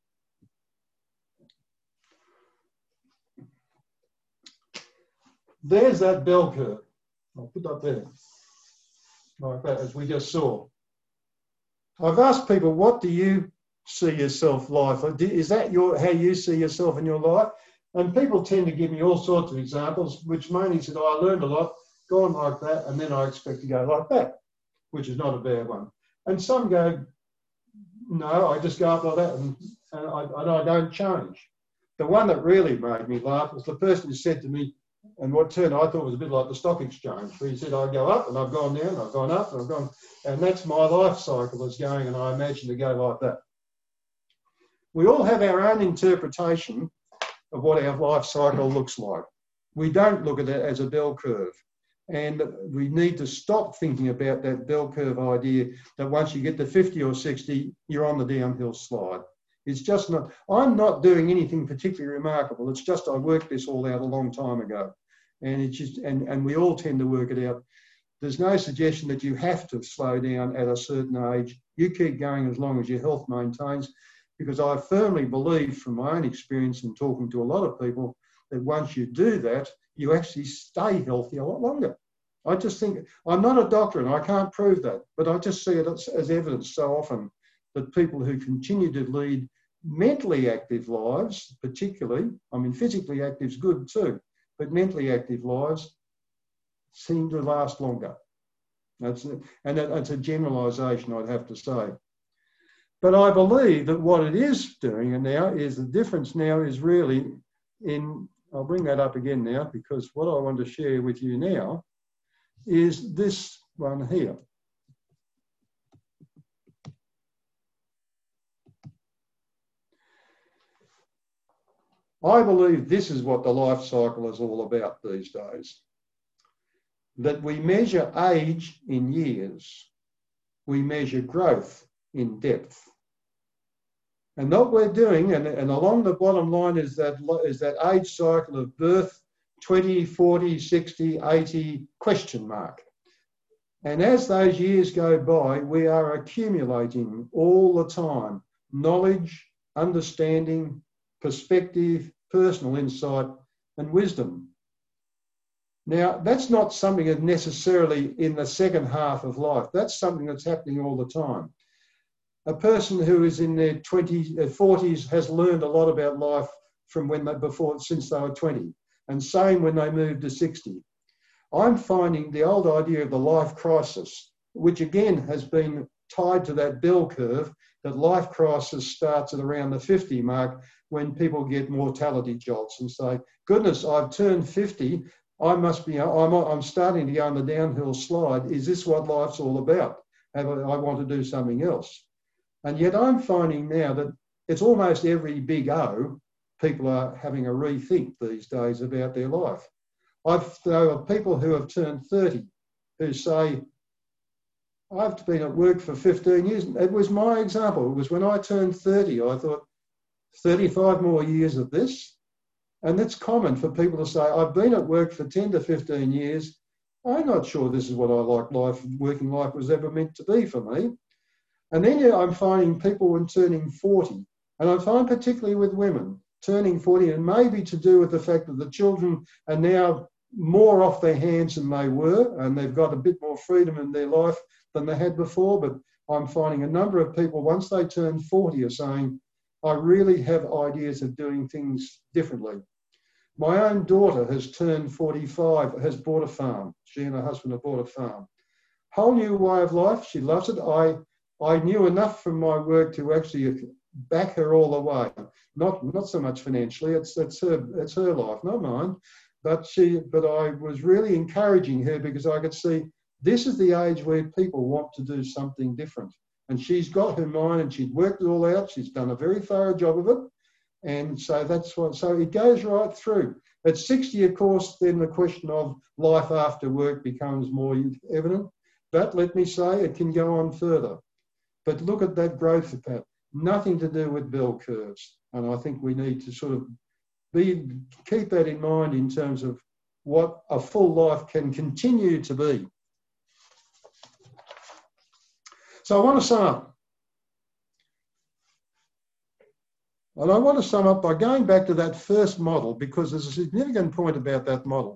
S1: There's that bell curve. I'll put that there, like that, as we just saw. I've asked people, what do you see yourself life? Is that your how you see yourself in your life? And people tend to give me all sorts of examples, which mainly said, oh, I learned a lot, gone like that, and then I expect to go like that, which is not a bad one. And some go, no, I just go up like that, and, and, I, and I don't change. The one that really made me laugh was the person who said to me, and what turned I thought was a bit like the stock exchange, where he said, I go up and I've gone down, I've gone up and I've gone, and that's my life cycle is going, and I imagine to go like that. We all have our own interpretation of what our life cycle looks like. We don't look at it as a bell curve. And we need to stop thinking about that bell curve idea that once you get to fifty or sixty, you're on the downhill slide. It's just not, I'm not doing anything particularly remarkable. It's just I worked this all out a long time ago. And it's just, and, and we all tend to work it out. There's no suggestion that you have to slow down at a certain age. You keep going as long as your health maintains, because I firmly believe from my own experience in talking to a lot of people that once you do that, you actually stay healthy a lot longer. I just think, I'm not a doctor and I can't prove that, but I just see it as, as evidence so often that people who continue to lead mentally active lives, particularly, I mean, physically active is good too, but mentally active lives seem to last longer. That's, and that, that's a generalisation, I'd have to say. But I believe that what it is doing now is the difference now is really in, I'll bring that up again now, because what I want to share with you now is this one here. I believe this is what the life cycle is all about these days. That we measure age in years, we measure growth in depth. And what we're doing, and, and along the bottom line is that, is that age cycle of birth, twenty, forty, sixty, eighty, question mark. And as those years go by, we are accumulating all the time knowledge, understanding, perspective, personal insight, and wisdom. Now, that's not something that's necessarily in the second half of life. That's something that's happening all the time. A person who is in their twenties, forties has learned a lot about life from when they before, since they were twenty, and same when they move to sixty. I'm finding the old idea of the life crisis, which again has been tied to that bell curve, that life crisis starts at around the fifty mark when people get mortality jolts and say, goodness, I've turned fifty, I must be, I'm, I'm starting to go on the downhill slide. Is this what life's all about? Have I, I want to do something else. And yet I'm finding now that it's almost every big O, people are having a rethink these days about their life. I've there are people who have turned thirty who say, I've been at work for fifteen years. It was my example. It was when I turned thirty, I thought, thirty-five more years of this. And it's common for people to say, I've been at work for ten to fifteen years. I'm not sure this is what I like life, working life was ever meant to be for me. And then yeah, I'm finding people when turning forty, and I find particularly with women, turning forty, and maybe to do with the fact that the children are now more off their hands than they were, and they've got a bit more freedom in their life than they had before. But I'm finding a number of people, once they turn forty, are saying, I really have ideas of doing things differently. My own daughter has turned forty-five, has bought a farm. She and her husband have bought a farm. Whole new way of life. She loves it. I, I knew enough from my work to actually back her all the way. Not, not so much financially. It's, it's her, it's her life, not mine. But she, but I was really encouraging her because I could see this is the age where people want to do something different. And she's got her mind and she'd worked it all out. She's done a very thorough job of it. And so that's what, so it goes right through. At sixty, of course, then the question of life after work becomes more evident. But let me say, it can go on further. But look at that growth path. Nothing to do with bell curves. And I think we need to sort of be, keep that in mind in terms of what a full life can continue to be. So I want to sum up. And I want to sum up by going back to that first model, because there's a significant point about that model.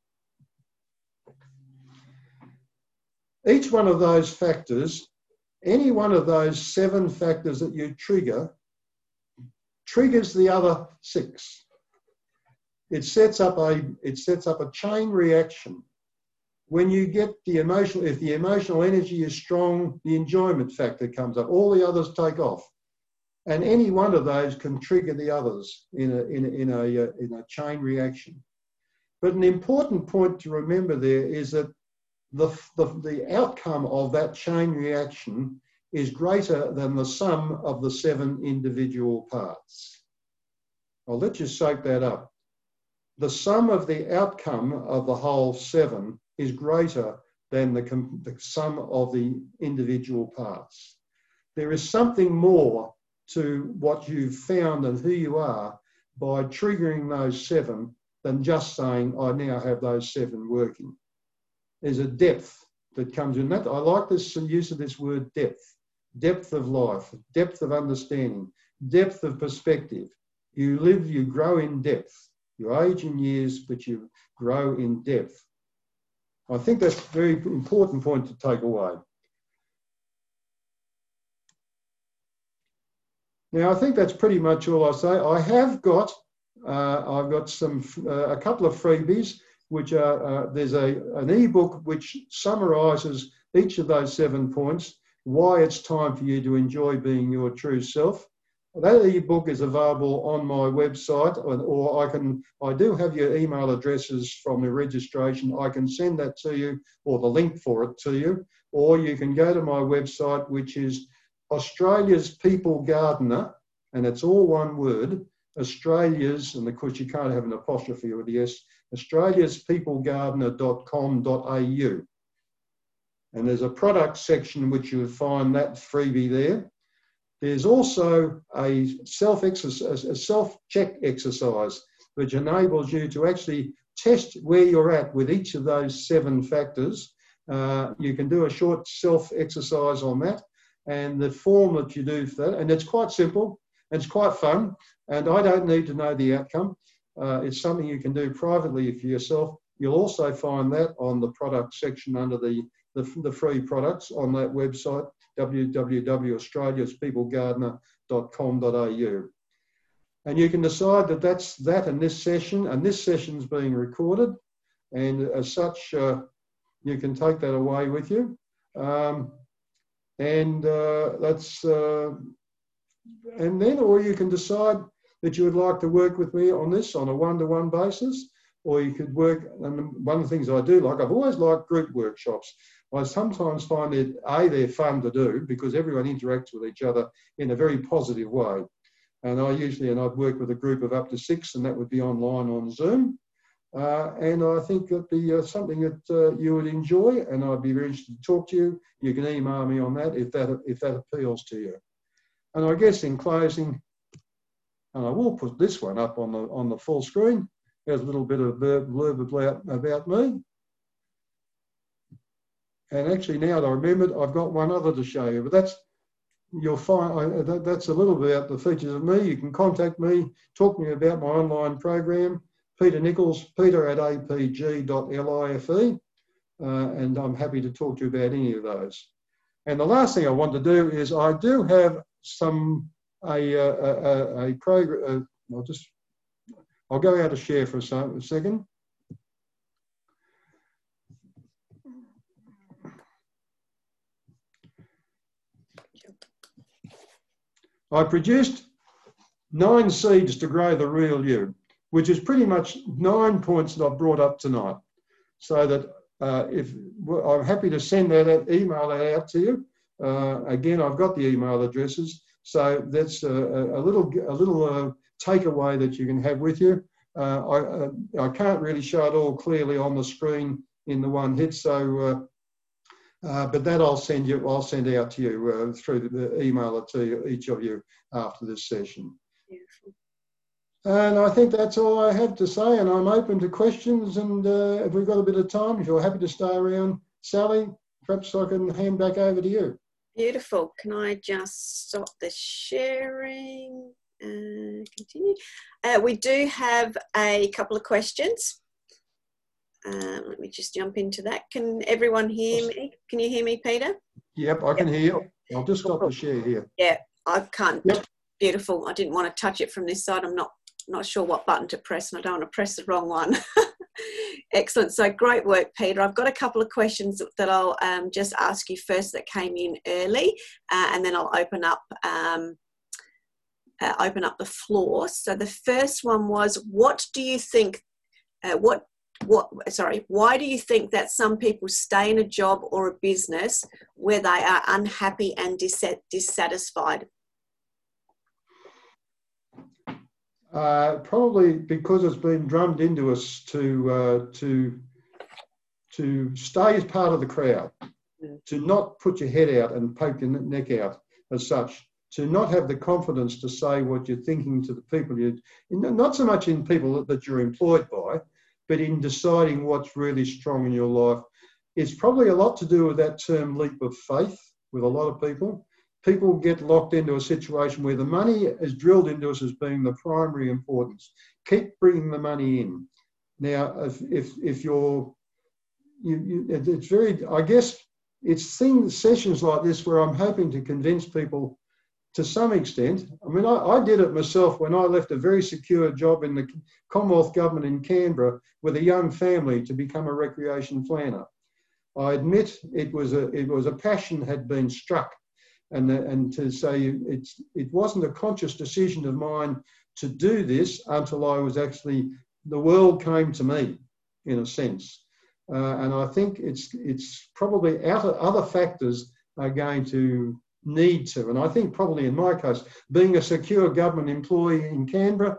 S1: Each one of those factors, any one of those seven factors that you trigger, triggers the other six. It sets up a, it sets up a chain reaction. When you get the emotional, if the emotional energy is strong, the enjoyment factor comes up. All the others take off. And any one of those can trigger the others in a, in a, in a, in a chain reaction. But an important point to remember there is that the, the, the outcome of that chain reaction is greater than the sum of the seven individual parts. I'll let you soak that up. The sum of the outcome of the whole seven is greater than the, the sum of the individual parts. There is something more to what you've found and who you are by triggering those seven than just saying, I now have those seven working. There's a depth that comes in that. I like this use of this word depth. Depth of life, depth of understanding, depth of perspective. You live, you grow in depth. You age in years, but you grow in depth. I think that's a very important point to take away. Now, I think that's pretty much all I say. I have got, uh, I've got some, uh, a couple of freebies, which are, uh, there's a, an ebook which summarises each of those seven points, why it's time for you to enjoy being your true self. That ebook is available on my website, or, or I can, I do have your email addresses from the registration. I can send that to you, or the link for it to you, or you can go to my website, which is Australia's People Gardener, and it's all one word, Australia's, and of course you can't have an apostrophe with the S, australias people gardener dot com dot a u. And there's a product section which you'll find that freebie there. There's also a self-exercise, a self-check exercise, which enables you to actually test where you're at with each of those seven factors. Uh, you can do a short self-exercise on that, and the form that you do for that, and it's quite simple, it's quite fun, and I don't need to know the outcome. Uh, it's something you can do privately for yourself. You'll also find that on the product section under the, the, the free products on that website, w w w dot australias people gardener dot com dot a u. And you can decide that that's that in this session, and this session's being recorded, and as such, uh, you can take that away with you. Um, and uh, that's, uh, and then, or you can decide that you would like to work with me on this on a one-to-one basis, or you could work, and one of the things I do like, I've always liked group workshops. I sometimes find that, A, they're fun to do because everyone interacts with each other in a very positive way. And I usually, and I'd work with a group of up to six, and that would be online on Zoom. Uh, and I think that'd be uh, something that uh, you would enjoy, and I'd be very interested to talk to you. You can email me on that if that, if that appeals to you. And I guess in closing, and I will put this one up on the, on the full screen. There's a little bit of blurb about, about me. And actually now that I remembered, I've got one other to show you, but that's, you'll find, I, that, that's a little bit about the features of me. You can contact me, talk to me about my online program, Peter Nichols, peter at a p g dot life, uh, and I'm happy to talk to you about any of those. And the last thing I want to do is I do have some, a, a, a, a program, uh, I'll just, I'll go out of share for a, a second. I produced nine seeds to grow the real you, which is pretty much nine points that I've brought up tonight. So that uh, if well, I'm happy to send that out, email that out to you. Uh, again, I've got the email addresses, so that's a, a little a little uh, takeaway that you can have with you. Uh, I uh, I can't really show it all clearly on the screen in the one hit, so. Uh, Uh, but that I'll send you. I'll send out to you uh, through the, the email to you, each of you after this session. Beautiful. And I think that's all I have to say. And I'm open to questions. And uh, if we've got a bit of time, if you're happy to stay around, Sally, perhaps I can hand back over to you.
S2: Beautiful. Can I just stop the sharing and continue? Uh, we do have a couple of questions. Um, let me just jump into that. Can everyone hear me? Can you hear me, Peter?
S1: Yep, I can yep. hear you. I'll just stop the share here.
S2: Yeah, I can't.
S1: Yep.
S2: Beautiful. I didn't want to touch it from this side. I'm not not sure what button to press, and I don't want to press the wrong one. Excellent. So great work, Peter. I've got a couple of questions that I'll um, just ask you first that came in early, uh, and then I'll open up um, uh, open up the floor. So the first one was, what do you think? Uh, what what, sorry, why do you think that some people stay in a job or a business where they are unhappy and dis- dissatisfied?
S1: Uh, probably because it's been drummed into us to uh, to to stay as part of the crowd, mm. to not put your head out and poke your neck out as such, to not have the confidence to say what you're thinking to the people you, not so much in people that you're employed by, but in deciding what's really strong in your life. It's probably a lot to do with that term leap of faith with a lot of people. People get locked into a situation where the money is drilled into us as being the primary importance. Keep bringing the money in. Now, if if, if you're, you, you, it's very, I guess it's things, sessions like this where I'm hoping to convince people to some extent. I mean, I, I did it myself when I left a very secure job in the Commonwealth Government in Canberra with a young family to become a recreation planner. I admit it was a, it was a passion had been struck. And, and to say it's, it wasn't a conscious decision of mine to do this until I was actually, the world came to me, in a sense. Uh, and I think it's, it's probably other, other factors are going to need to. And I think probably in my case, being a secure government employee in Canberra,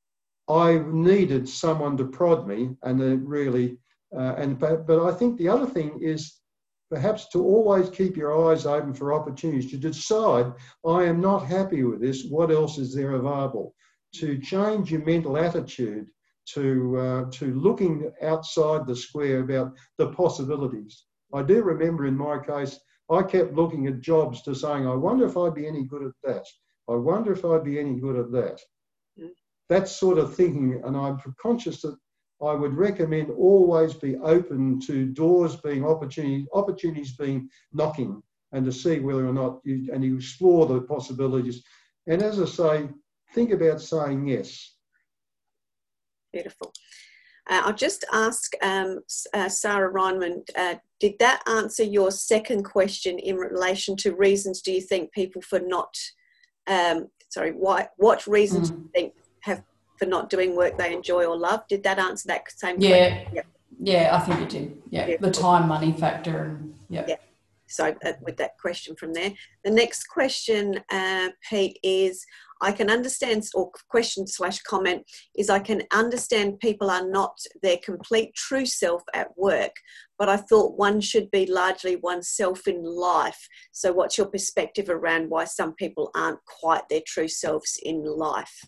S1: I needed someone to prod me and it really, uh, and but, but I think the other thing is, perhaps to always keep your eyes open for opportunities to decide, I am not happy with this, what else is there available? To change your mental attitude to, uh, to looking outside the square about the possibilities. I do remember in my case, I kept looking at jobs to saying, I wonder if I'd be any good at that. I wonder if I'd be any good at that. Mm. That sort of thinking, and I'm conscious that I would recommend always be open to doors being opportunities, opportunities being knocking, and to see whether or not you, and you explore the possibilities. And as I say, think about saying yes.
S2: Beautiful. Uh, I'll just ask um, uh, Sarah Reinman, uh, did that answer your second question in relation to reasons do you think people for not, um, sorry, why, what reasons mm. do you think have for not doing work they enjoy or love? Did that answer that same
S3: yeah.
S2: question?
S3: Yep. Yeah, I think it did. Yeah, yeah. The time, money factor. And yeah.
S2: yeah. So uh, with that question from there. The next question, uh, Pete, is I can understand, or question slash comment, is I can understand people are not their complete true self at work, but I thought one should be largely oneself in life. So what's your perspective around why some people aren't quite their true selves in life?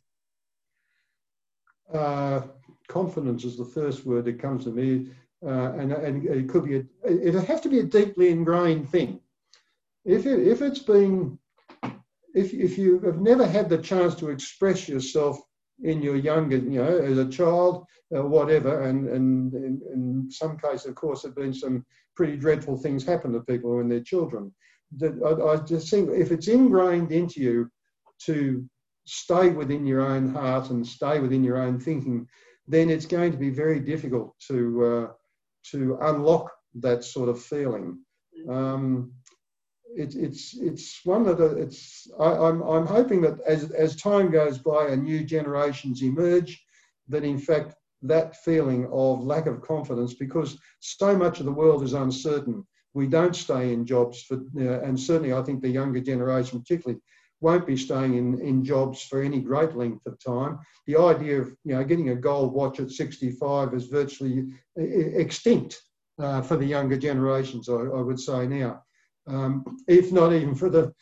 S1: Uh, confidence is the first word that comes to me, uh, and, and it could be, a, it has to be a deeply ingrained thing. If, it, if it's been, if, if you have never had the chance to express yourself in your younger, you know, as a child, uh, whatever, and, and, and in some cases, of course, there have been some pretty dreadful things happen to people when they're children. That I, I just think if it's ingrained into you to stay within your own heart and stay within your own thinking, then it's going to be very difficult to uh, to unlock that sort of feeling. Um, it, it's it's one that it's I, I'm I'm hoping that as as time goes by and new generations emerge, that in fact that feeling of lack of confidence, because so much of the world is uncertain. We don't stay in jobs for, uh, and certainly I think the younger generation particularly won't be staying in, in jobs for any great length of time. The idea of you know getting a gold watch at sixty-five is virtually extinct uh, for the younger generations, I, I would say now. Um, if not even for the,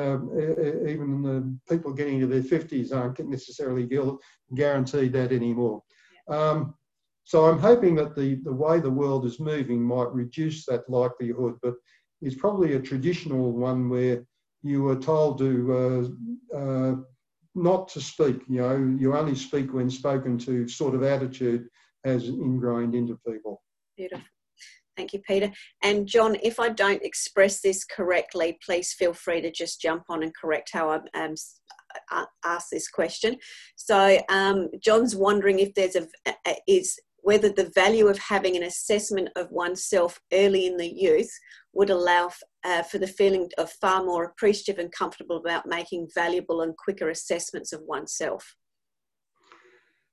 S1: uh, even the people getting to their fifties aren't necessarily guaranteed that anymore. Um, so I'm hoping that the, the way the world is moving might reduce that likelihood, but it's probably a traditional one where you were told to uh, uh, not to speak, you know, you only speak when spoken to sort of attitude has ingrained into people.
S2: Beautiful. Thank you, Peter. And John, if I don't express this correctly, please feel free to just jump on and correct how I um, asked this question. So um, John's wondering if there's a, a, is whether the value of having an assessment of oneself early in the youth would allow uh, for the feeling of far more appreciative and comfortable about making valuable and quicker assessments of oneself.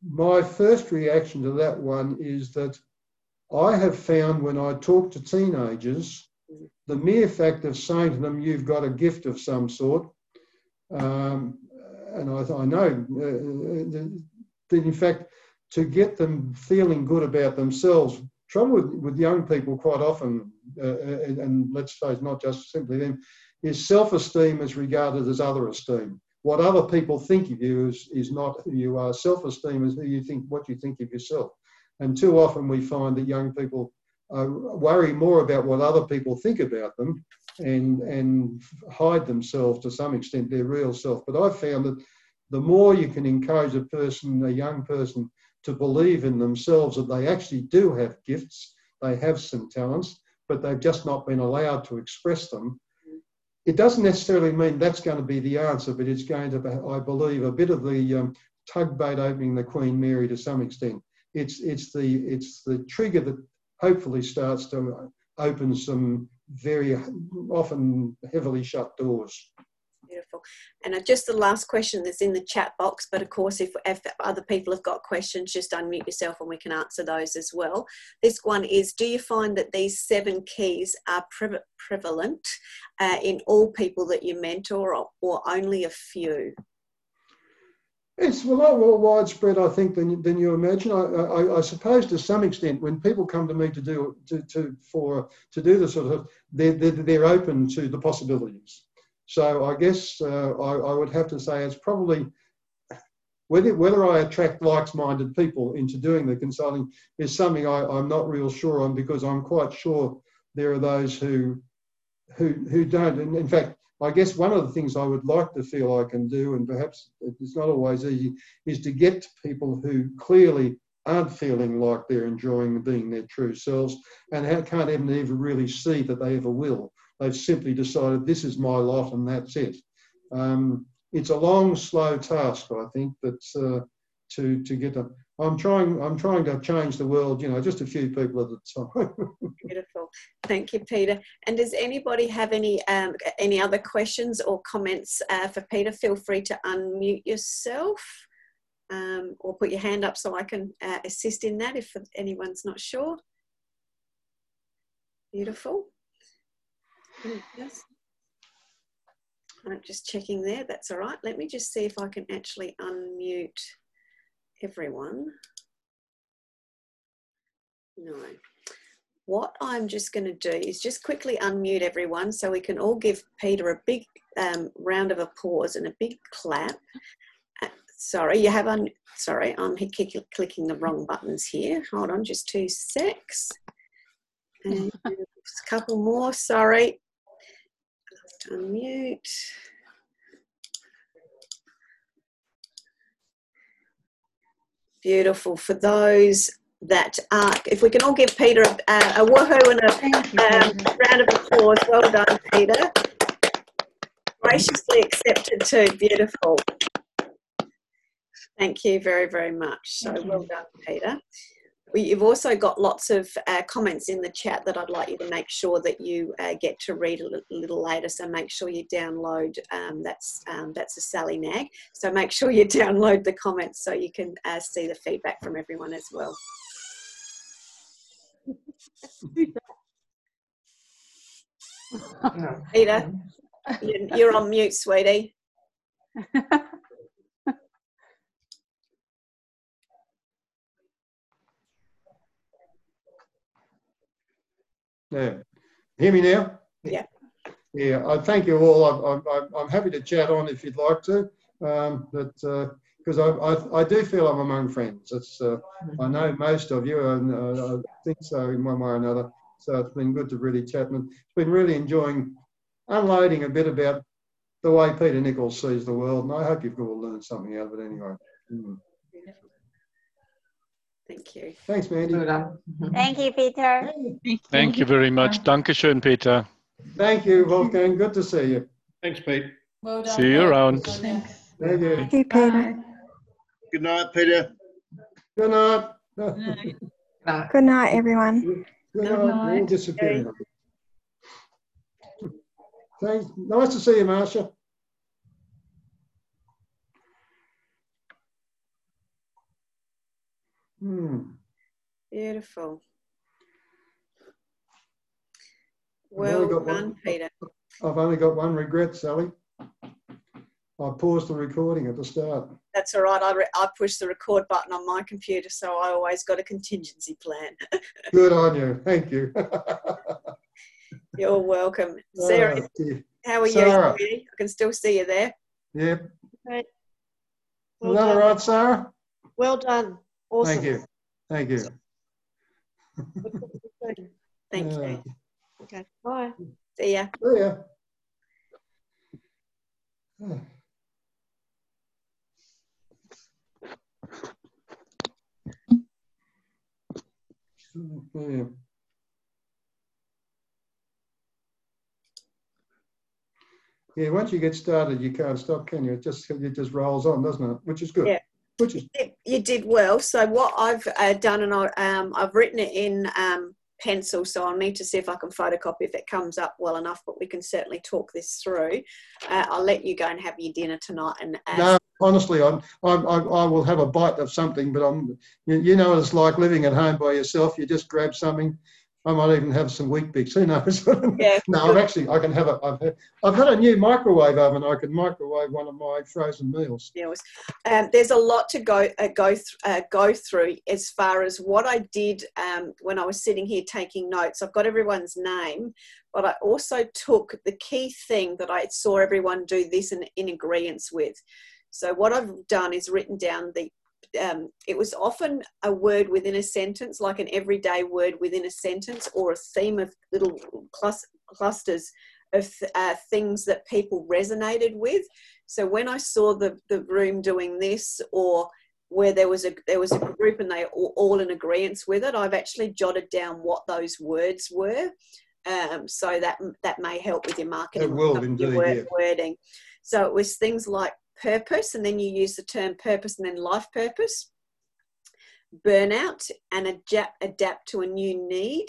S1: my first reaction to that one is that I have found when I talk to teenagers, the mere fact of saying to them, you've got a gift of some sort, um, and I, I know uh, that in fact, to get them feeling good about themselves, trouble with, with young people quite often, uh, and, and let's say not just simply them, is self-esteem is regarded as other esteem. What other people think of you is, is not who you are. Self-esteem is who you think, what you think of yourself. And too often we find that young people uh, worry more about what other people think about them and, and hide themselves to some extent, their real self. But I've found that the more you can encourage a person, a young person, to believe in themselves that they actually do have gifts, they have some talents, but they've just not been allowed to express them. It doesn't necessarily mean that's going to be the answer, but it's going to be, I believe, a bit of the um, tugboat opening the Queen Mary to some extent. It's, it's, the, it's the trigger that hopefully starts to open some very often heavily shut doors.
S2: Beautiful. And just the last question that's in the chat box, but of course, if, if other people have got questions, just unmute yourself and we can answer those as well. This one is, do you find that these seven keys are pre prevalent uh, in all people that you mentor, or, or only a few?
S1: It's a lot more widespread, I think, than, than you imagine. I, I, I suppose to some extent, when people come to me to do to, to for to do this sort of, they're, they're, they're open to the possibilities. So I guess uh, I, I would have to say it's probably, whether, whether I attract like-minded people into doing the consulting is something I, I'm not real sure on, because I'm quite sure there are those who, who, who don't. And in fact, I guess one of the things I would like to feel I can do, and perhaps it's not always easy, is to get to people who clearly aren't feeling like they're enjoying being their true selves and can't even, even really see that they ever will. They've simply decided this is my lot and that's it. Um, it's a long, slow task, I think, that's uh, to to get them. I'm trying. I'm trying to change the world. You know, just a few people at a time.
S2: Beautiful. Thank you, Peter. And does anybody have any um, any other questions or comments uh, for Peter? Feel free to unmute yourself um, or put your hand up so I can uh, assist in that if anyone's not sure. Beautiful. Yes. I'm just checking there. That's all right. Let me just see if I can actually unmute everyone. No. What I'm just going to do is just quickly unmute everyone so we can all give Peter a big um, round of applause and a big clap. Uh, sorry, you have un. Sorry, I'm clicking the wrong buttons here. Hold on, just two secs. And just a couple more. Sorry. Unmute. Beautiful. For those that are, if we can all give Peter a, a woohoo and a um, round of applause. Well done, Peter. Graciously accepted too. Beautiful. Thank you very, very much. So well done, Peter. You've also got lots of uh, comments in the chat that I'd like you to make sure that you uh, get to read a little later. So make sure you download, um, that's, um, that's a Sally Nag. So make sure you download the comments so you can uh, see the feedback from everyone as well. Peter, you're on mute, sweetie.
S1: Yeah. Hear me now?
S2: Yeah.
S1: Yeah, I thank you all. I'm, I'm, I'm happy to chat on if you'd like to, um, but because uh, I, I, I do feel I'm among friends. It's, uh, I know most of you, and uh, I think so in one way or another. So it's been good to really chat, and it's been really enjoying unloading a bit about the way Peter Nichols sees the world, and I hope you've all learned something out of it anyway. Mm.
S2: Thank you.
S1: Thanks, Mandy.
S4: Thank you, Peter.
S5: Thank you very much. Dankeschön, Peter.
S1: Thank you, Wolfgang. Good to see you.
S6: Thanks, Pete.
S3: Well done.
S5: See you around.
S3: Thanks.
S1: Thank you.
S4: Thank you, Peter.
S6: Good night, Peter.
S1: Good night.
S4: Good night, everyone.
S1: Good
S2: Good
S1: night. You're all
S2: night.
S1: disappearing. Thanks. Nice to see you, Marsha. Mm.
S2: Beautiful.
S1: I've only
S2: Well
S1: got
S2: done,
S1: one,
S2: Peter.
S1: I've only got one regret, Sally. I paused the recording at the start.
S2: That's all right. I, re- I pushed the record button on my computer, so I always got a contingency plan.
S1: Good on you. Thank you.
S2: You're welcome. Sarah,
S1: Oh, dear.
S2: how are
S1: Sarah.
S2: you? I can still see you there.
S1: Yep.
S7: Right.
S1: Is
S7: Well
S1: that all
S7: done.
S1: right, Sarah?
S7: Well done. Awesome.
S1: Thank you. Thank you.
S2: Thank
S1: Uh,
S2: you.
S7: Okay. Bye.
S2: See ya.
S1: See ya. Oh. Yeah. Yeah, once you get started, you can't stop, can you? It just it just rolls on, doesn't it? Which is good.
S2: Yeah.
S1: Which is
S2: You did well. So what I've uh, done, and I, um, I've written it in um, pencil, so I'll need to see if I can photocopy if it comes up well enough, but we can certainly talk this through. Uh, I'll let you go and have your dinner tonight. And uh,
S1: no, honestly, I'm, I'm, I, I will have a bite of something, but I'm, you, you know what it's like living at home by yourself. You just grab something. I might even have some wheat bix. Who knows?
S2: Yeah,
S1: no, I've actually, I can have a, I've had, I've had a new microwave oven. I can microwave one of my frozen meals.
S2: Yes. Um, there's a lot to go uh, go th- uh, go through as far as what I did um, when I was sitting here taking notes. I've got everyone's name, but I also took the key thing that I saw everyone do this in, in agreement with. So what I've done is written down the Um, it was often a word within a sentence, like an everyday word within a sentence, or a theme of little clus- clusters of uh, things that people resonated with. So when I saw the, the room doing this, or where there was a there was a group and they all, all in agreement with it, I've actually jotted down what those words were. Um, so that that may help with your marketing,
S1: It will
S2: your
S1: indeed,
S2: word,
S1: yeah.
S2: wording. So it was things like purpose, and then you use the term purpose and then life purpose, burnout, and adapt, adapt to a new need.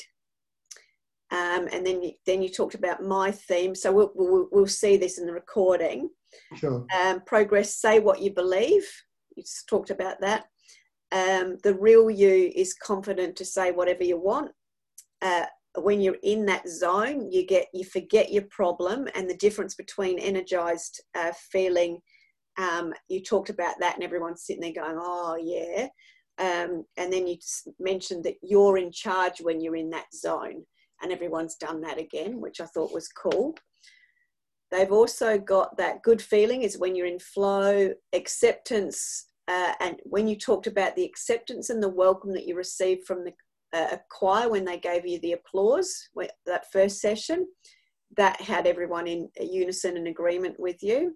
S2: Um, and then you, then you talked about my theme. So we'll, we'll, we'll see this in the recording.
S1: Sure.
S2: Um, progress, say what you believe. You just talked about that. Um, the real you is confident to say whatever you want. Uh, when you're in that zone, you get you forget your problem, and the difference between energized uh, feeling. Um, you talked about that, and everyone's sitting there going, "Oh yeah," um, and then you just mentioned that you're in charge when you're in that zone, and everyone's done that again, which I thought was cool. They've also got that good feeling is when you're in flow, acceptance, uh, and when you talked about the acceptance and the welcome that you received from the uh, choir when they gave you the applause, that first session, that had everyone in unison and agreement with you.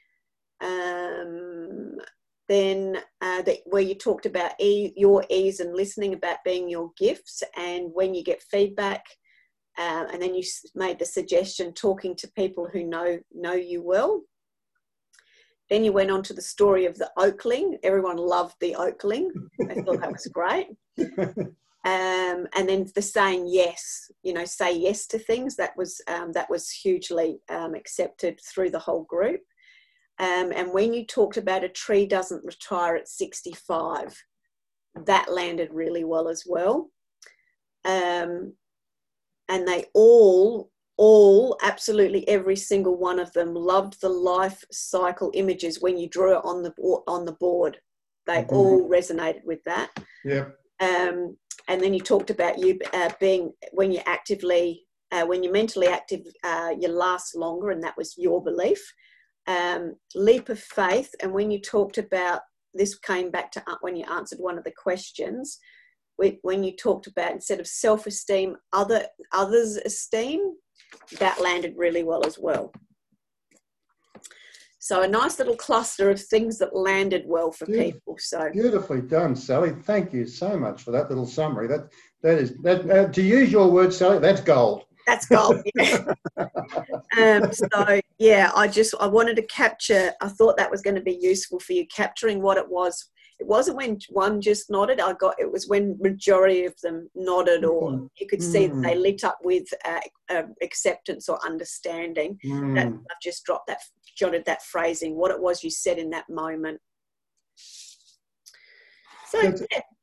S2: Um, then uh, the, where you talked about e- your ease and listening, about being your gifts, and when you get feedback, uh, and then you made the suggestion talking to people who know know you well. Then you went on to the story of the Oakling. Everyone loved the Oakling. I thought that was great. Um, and then the saying yes, you know, say yes to things. That was um, that was hugely um, accepted through the whole group. Um, and when you talked about a tree doesn't retire at sixty-five, that landed really well as well. Um, and they all, all, absolutely every single one of them loved the life cycle images when you drew it on the on the board. They mm-hmm. all resonated with that.
S1: Yeah.
S2: Um, and then you talked about you uh, being, when you're actively, uh, when you're mentally active, uh, you last longer, and that was your belief. Um, leap of faith, and when you talked about, this came back to when you answered one of the questions, when you talked about instead of self-esteem, other others' esteem, that landed really well as well. So a nice little cluster of things that landed well for
S1: Beautiful.
S2: people. So
S1: beautifully done, Sally. Thank you so much for that little summary. That that is that. Uh, to use your word, Sally, that's gold.
S2: That's gold. Yeah. um, so yeah, I just I wanted to capture. I thought that was going to be useful for you, capturing what it was. It wasn't when one just nodded. I got it was when majority of them nodded, or mm. you could see mm. that they lit up with uh, uh, acceptance or understanding. Mm. That I've just dropped that, jotted that phrasing, what it was you said in that moment. So
S1: that's,
S2: yeah.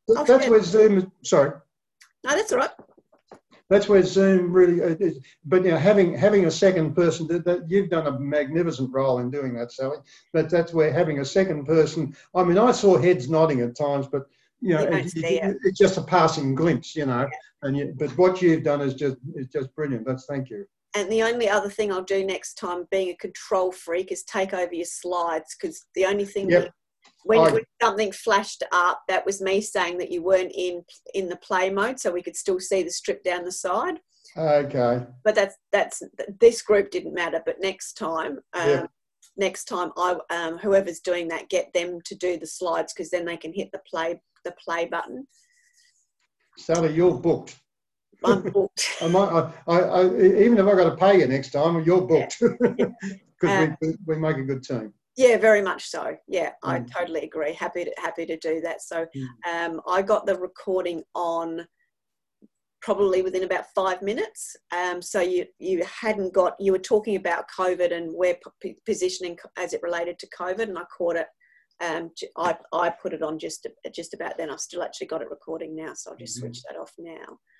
S2: I'll
S1: That's
S2: share.
S1: where Zoom, sorry,
S2: No, that's all right.
S1: that's where Zoom really uh, is. But, you know, having having a second person, that, that you've done a magnificent role in doing that, Sally. But that's where having a second person, I mean, I saw heads nodding at times, but, you know,
S2: You don't
S1: it,
S2: see
S1: it,
S2: it.
S1: it's just a passing glimpse, you know. And you, but what you've done is just is just brilliant. That's thank you.
S2: And the only other thing I'll do next time, being a control freak, is take over your slides, because the only thing
S1: Yep.
S2: that, when,
S1: I-
S2: when something flashed up, that was me saying that you weren't in in the play mode, so we could still see the strip down the side.
S1: Okay.
S2: But that's that's this group didn't matter. But next time, um,
S1: Yep.
S2: next time, I um, whoever's doing that, get them to do the slides, because then they can hit the play the play button.
S1: Sally, you're booked.
S2: I'm booked.
S1: I might, I, I, I, even if I got to pay you next time, you're booked because
S2: Um,
S1: we, we make a good team.
S2: Yeah, very much so. Yeah, I
S1: Mm.
S2: totally agree. Happy to happy to do that. So
S1: Mm.
S2: um, I got the recording on probably within about five minutes. Um, so you you hadn't got, you were talking about COVID and where p- positioning as it related to COVID, and I caught it. Um, j- I, I put it on just just about then. I've still actually got it recording now, so I'll just
S1: Mhm.
S2: switch that off now.